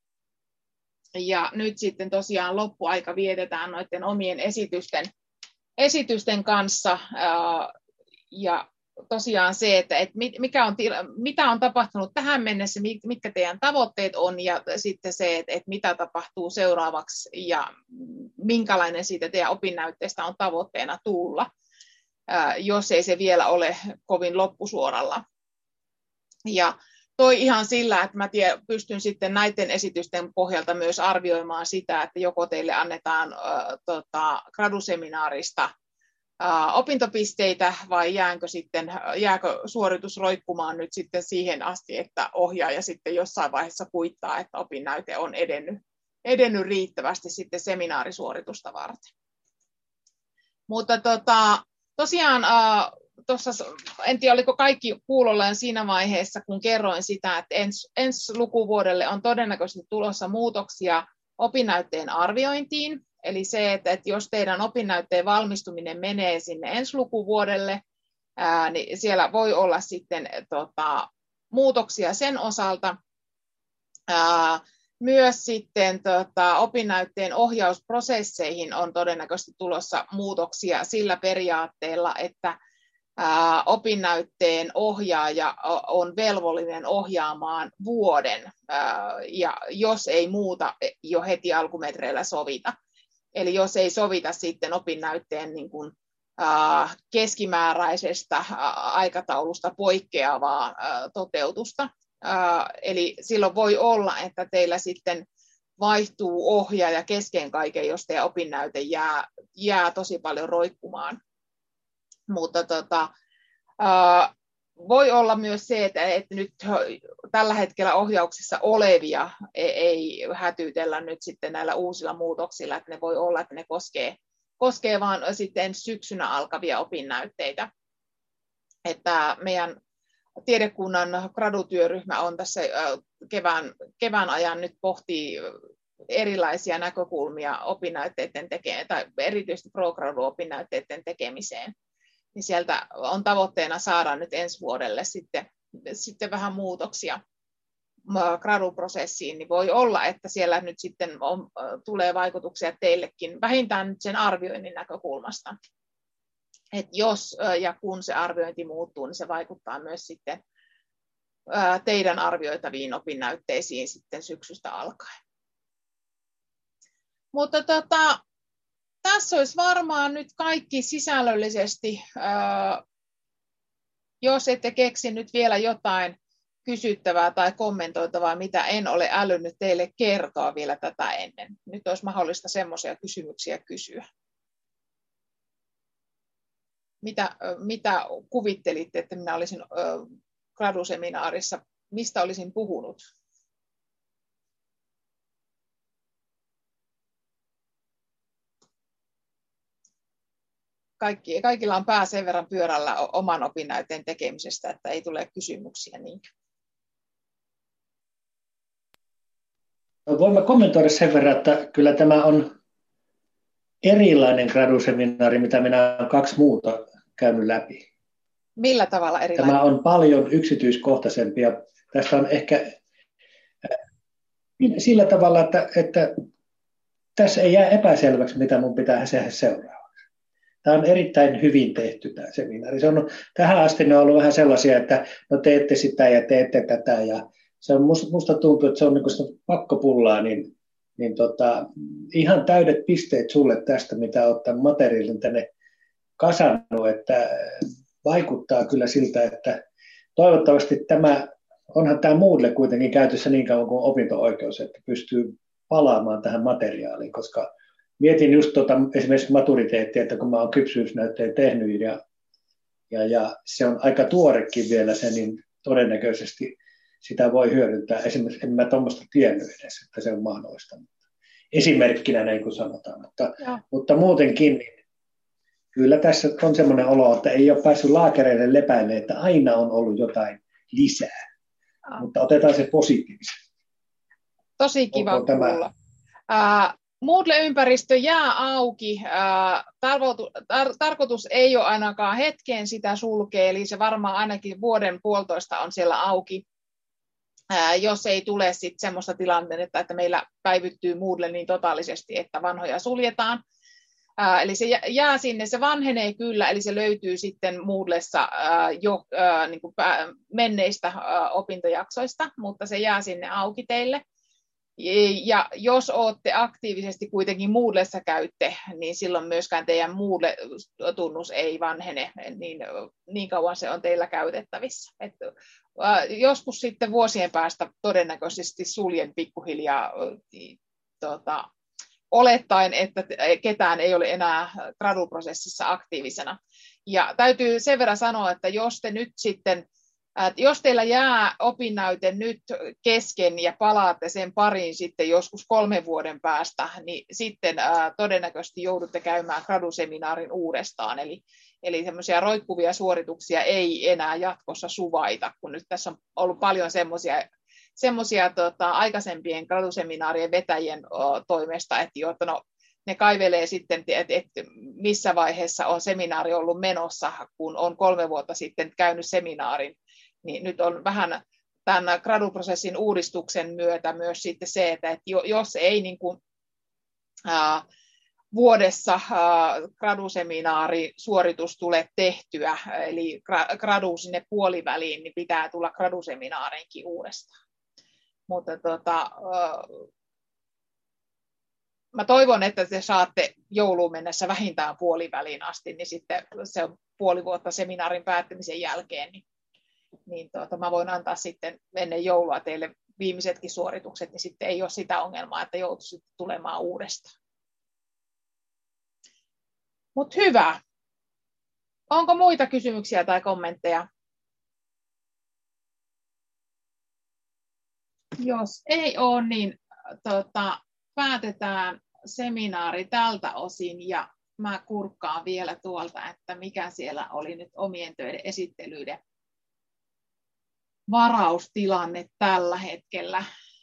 Ja nyt sitten tosiaan loppuaika vietetään noiden omien esitysten, esitysten kanssa. Ää, ja tosiaan se, että et mikä on, mitä on tapahtunut tähän mennessä, mitkä teidän tavoitteet on, ja sitten se, että et mitä tapahtuu seuraavaksi, ja minkälainen siitä teidän opinnäytteestä on tavoitteena tulla, ää, jos ei se vielä ole kovin loppusuoralla. Ja toi ihan sillä, että mä tie, pystyn sitten näiden esitysten pohjalta myös arvioimaan sitä, että joko teille annetaan ää, tota, graduseminaarista ää, opintopisteitä vai jäänkö sitten, jääkö suoritus roikkumaan nyt sitten siihen asti, että ohjaaja sitten jossain vaiheessa kuittaa, että opinnäyte on edennyt, edennyt riittävästi sitten seminaarisuoritusta varten. Mutta tota, tosiaan ää, Tuossa, en tiedä, oliko kaikki kuulollaan siinä vaiheessa, kun kerroin sitä, että ens, ensi lukuvuodelle on todennäköisesti tulossa muutoksia opinnäytteen arviointiin. Eli se, että, että jos teidän opinnäytteen valmistuminen menee sinne ensi lukuvuodelle, ää, niin siellä voi olla sitten tota, muutoksia sen osalta. Ää, Myös sitten tota, opinnäytteen ohjausprosesseihin on todennäköisesti tulossa muutoksia sillä periaatteella, että ää, opinnäytteen ohjaaja on velvollinen ohjaamaan vuoden, ää, ja jos ei muuta jo heti alkumetreillä sovita. Eli jos ei sovita sitten opinnäytteen niin kuin, ää, keskimääräisestä ää, aikataulusta poikkeavaa ää, toteutusta. Uh, eli silloin voi olla, että teillä sitten vaihtuu ohjaaja kesken kaiken, jos teidän opinnäyte jää, jää tosi paljon roikkumaan. Mutta tota, uh, voi olla myös se, että, että nyt tällä hetkellä ohjauksissa olevia ei, ei hätyytellä nyt sitten näillä uusilla muutoksilla, että ne voi olla, että ne koskee, koskee vaan sitten syksynä alkavia opinnäytteitä. Että meidän tiedekunnan gradutyöryhmä on tässä kevään, kevään ajan nyt pohtii erilaisia näkökulmia opinnäytteiden tekemiseen, tai erityisesti pro-gradu-opinnäytteiden tekemiseen. Niin sieltä on tavoitteena saada nyt ensi vuodelle sitten, sitten vähän muutoksia graduprosessiin, niin voi olla, että siellä nyt sitten on, tulee vaikutuksia teillekin, vähintään nyt sen arvioinnin näkökulmasta. Että jos ja kun se arviointi muuttuu, niin se vaikuttaa myös sitten teidän arvioitaviin opinnäytteisiin sitten syksystä alkaen. Mutta tota, tässä olisi varmaan nyt kaikki sisällöllisesti. Jos ette keksi nyt vielä jotain kysyttävää tai kommentoitavaa, mitä en ole älynnyt teille kertoa vielä tätä ennen. Nyt olisi mahdollista semmoisia kysymyksiä kysyä. Mitä, mitä kuvittelitte, että minä olisin graduseminaarissa, mistä olisin puhunut? Kaikki, kaikilla on pää sen verran pyörällä oman opinnäyteen tekemisestä, että ei tule kysymyksiä niinkään. Voimme kommentoida sen verran, että kyllä tämä on erilainen graduseminaari, mitä minä olen kaksi muuta käynyt läpi. Millä tavalla erilainen? Tämä on paljon yksityiskohtaisempi ja tästä on ehkä sillä tavalla, että, että tässä ei jää epäselväksi, mitä minun pitää tehdä seuraavaksi. Tämä on erittäin hyvin tehty tämä seminaari. Se on, tähän asti ne on ollut vähän sellaisia, että no teette sitä ja teette tätä ja se on, musta tuntuu, että se on niin kuin sitä pakkopullaa, niin niin tota, ihan täydet pisteet sulle tästä, mitä olet tämän materiaalin tänne kasannut, että vaikuttaa kyllä siltä, että toivottavasti tämä, onhan tämä Moodle kuitenkin käytössä niin kauan kuin opinto-oikeus, että pystyy palaamaan tähän materiaaliin, koska mietin just tota, esimerkiksi maturiteettia, että kun mä oon kypsyysnäytteen tehnyt ja, ja, ja se on aika tuorekin vielä se, niin todennäköisesti sitä voi hyödyntää. Esimerkiksi en mä tuommoista tiennyt edes, että se on mahdollista. Esimerkkinä näin kuin sanotaan. Mutta, mutta muutenkin niin kyllä tässä on semmoinen olo, että ei ole päässyt laakereille lepäille, että aina on ollut jotain lisää. Oh. Mutta otetaan se positiivisesti. Tosi kiva Onko kuulla. Tämä... Uh, Moodle-ympäristö jää auki. Uh, tarvoitu, tar- tarkoitus ei ole ainakaan hetkeen sitä sulkea, eli se varmaan ainakin vuoden puolitoista on siellä auki. Ää, jos ei tule sitten semmoista tilannetta, että meillä päivittyy Moodle niin totaalisesti, että vanhoja suljetaan. Ää, eli se jää sinne, se vanhenee kyllä, eli se löytyy sitten Moodlessa ää, jo ää, niin kuin menneistä ää, opintojaksoista, mutta se jää sinne auki teille. Ja jos olette aktiivisesti kuitenkin Moodlessa käytte, niin silloin myöskään teidän Moodle-tunnus ei vanhene, niin, niin kauan se on teillä käytettävissä. Et, äh, joskus sitten vuosien päästä todennäköisesti suljen pikkuhiljaa tota, olettaen, että ketään ei ole enää graduprosessissa aktiivisena. Ja täytyy sen verran sanoa, että jos te nyt sitten että jos teillä jää opinnäyte nyt kesken ja palaatte sen pariin sitten joskus kolmen vuoden päästä, niin sitten ää, todennäköisesti joudutte käymään graduseminaarin uudestaan. Eli, eli semmoisia roikkuvia suorituksia ei enää jatkossa suvaita, kun nyt tässä on ollut paljon semmoisia semmoisia tota, aikaisempien graduseminaarien vetäjien o, toimesta, että, jo, että no, ne kaivelee sitten, että et, missä vaiheessa on seminaari ollut menossa, kun on kolme vuotta sitten käynyt seminaarin. Niin nyt on vähän tämän graduprosessin uudistuksen myötä myös sitten se, että, että jos ei niin kuin, ää, vuodessa graduseminaari suoritus tulee tehtyä, eli gradu sinne puoliväliin, niin pitää tulla graduseminaarinkin uudestaan. Mutta tota, mä toivon, että te saatte jouluun mennessä vähintään puoliväliin asti, niin sitten se on puoli vuotta seminaarin päättymisen jälkeen, niin, niin tota, mä voin antaa sitten ennen joulua teille viimeisetkin suoritukset, niin sitten ei ole sitä ongelmaa, että joutuisitte tulemaan uudestaan. Mutta hyvä. Onko muita kysymyksiä tai kommentteja? Jos ei ole, niin tota, päätetään seminaari tältä osin ja mä kurkkaan vielä tuolta, että mikä siellä oli nyt omien töiden esittelyiden varaustilanne tällä hetkellä.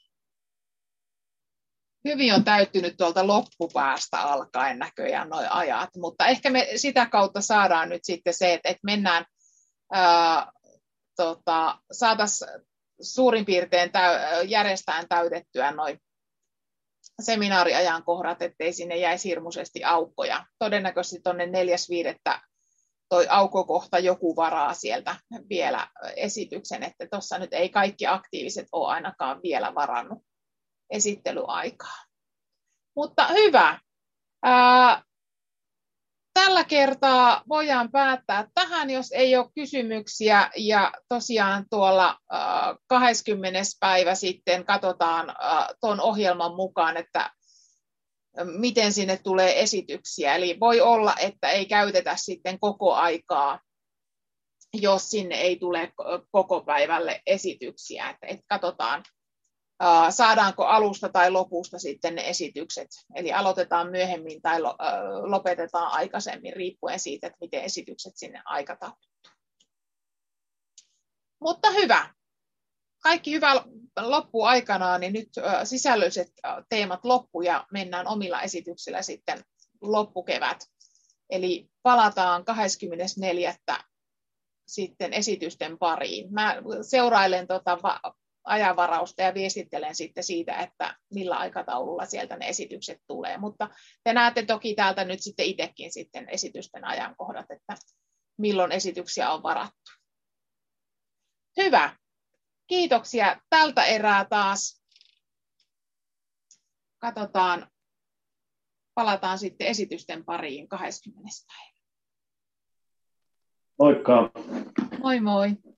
Hyvin on täyttynyt tuolta loppupäästä alkaen näköjään nuo ajat, mutta ehkä me sitä kautta saadaan nyt sitten se, että, että mennään, ää, tota, saataisiin suurin piirtein täy, järjestään täytettyä nuo seminaariajankohdat, ettei sinne jäisi hirmuisesti aukkoja. Todennäköisesti tuonne neljäs viidettä toi aukokohta joku varaa sieltä vielä esityksen, että tuossa nyt ei kaikki aktiiviset ole ainakaan vielä varannut esittelyaikaa. Mutta hyvä. Ää, tällä kertaa voidaan päättää tähän, jos ei ole kysymyksiä. Ja tosiaan tuolla ää, kahdeskymmenes päivä sitten katsotaan ää, tuon ohjelman mukaan, että miten sinne tulee esityksiä. Eli voi olla, että ei käytetä sitten koko aikaa, jos sinne ei tule koko päivälle esityksiä. Että, että katsotaan, saadaanko alusta tai lopusta sitten ne esitykset. Eli aloitetaan myöhemmin tai lopetetaan aikaisemmin, riippuen siitä, että miten esitykset sinne aikatauluttuu. Mutta hyvä. Kaikki hyvä loppuu aikanaan, niin nyt sisällölliset teemat loppu ja mennään omilla esityksillä sitten loppukevät. Eli palataan kahdeskymmenesneljäs sitten esitysten pariin. Mä seurailen tota ajanvarausta ja viestittelen sitten siitä, että millä aikataululla sieltä ne esitykset tulee. Mutta te näette toki täältä nyt sitten itsekin sitten esitysten ajankohdat, että milloin esityksiä on varattu. Hyvä. Kiitoksia tältä erää taas. Katsotaan, palataan sitten esitysten pariin kahdeskymmenes päivä. Moikka. Moi moi.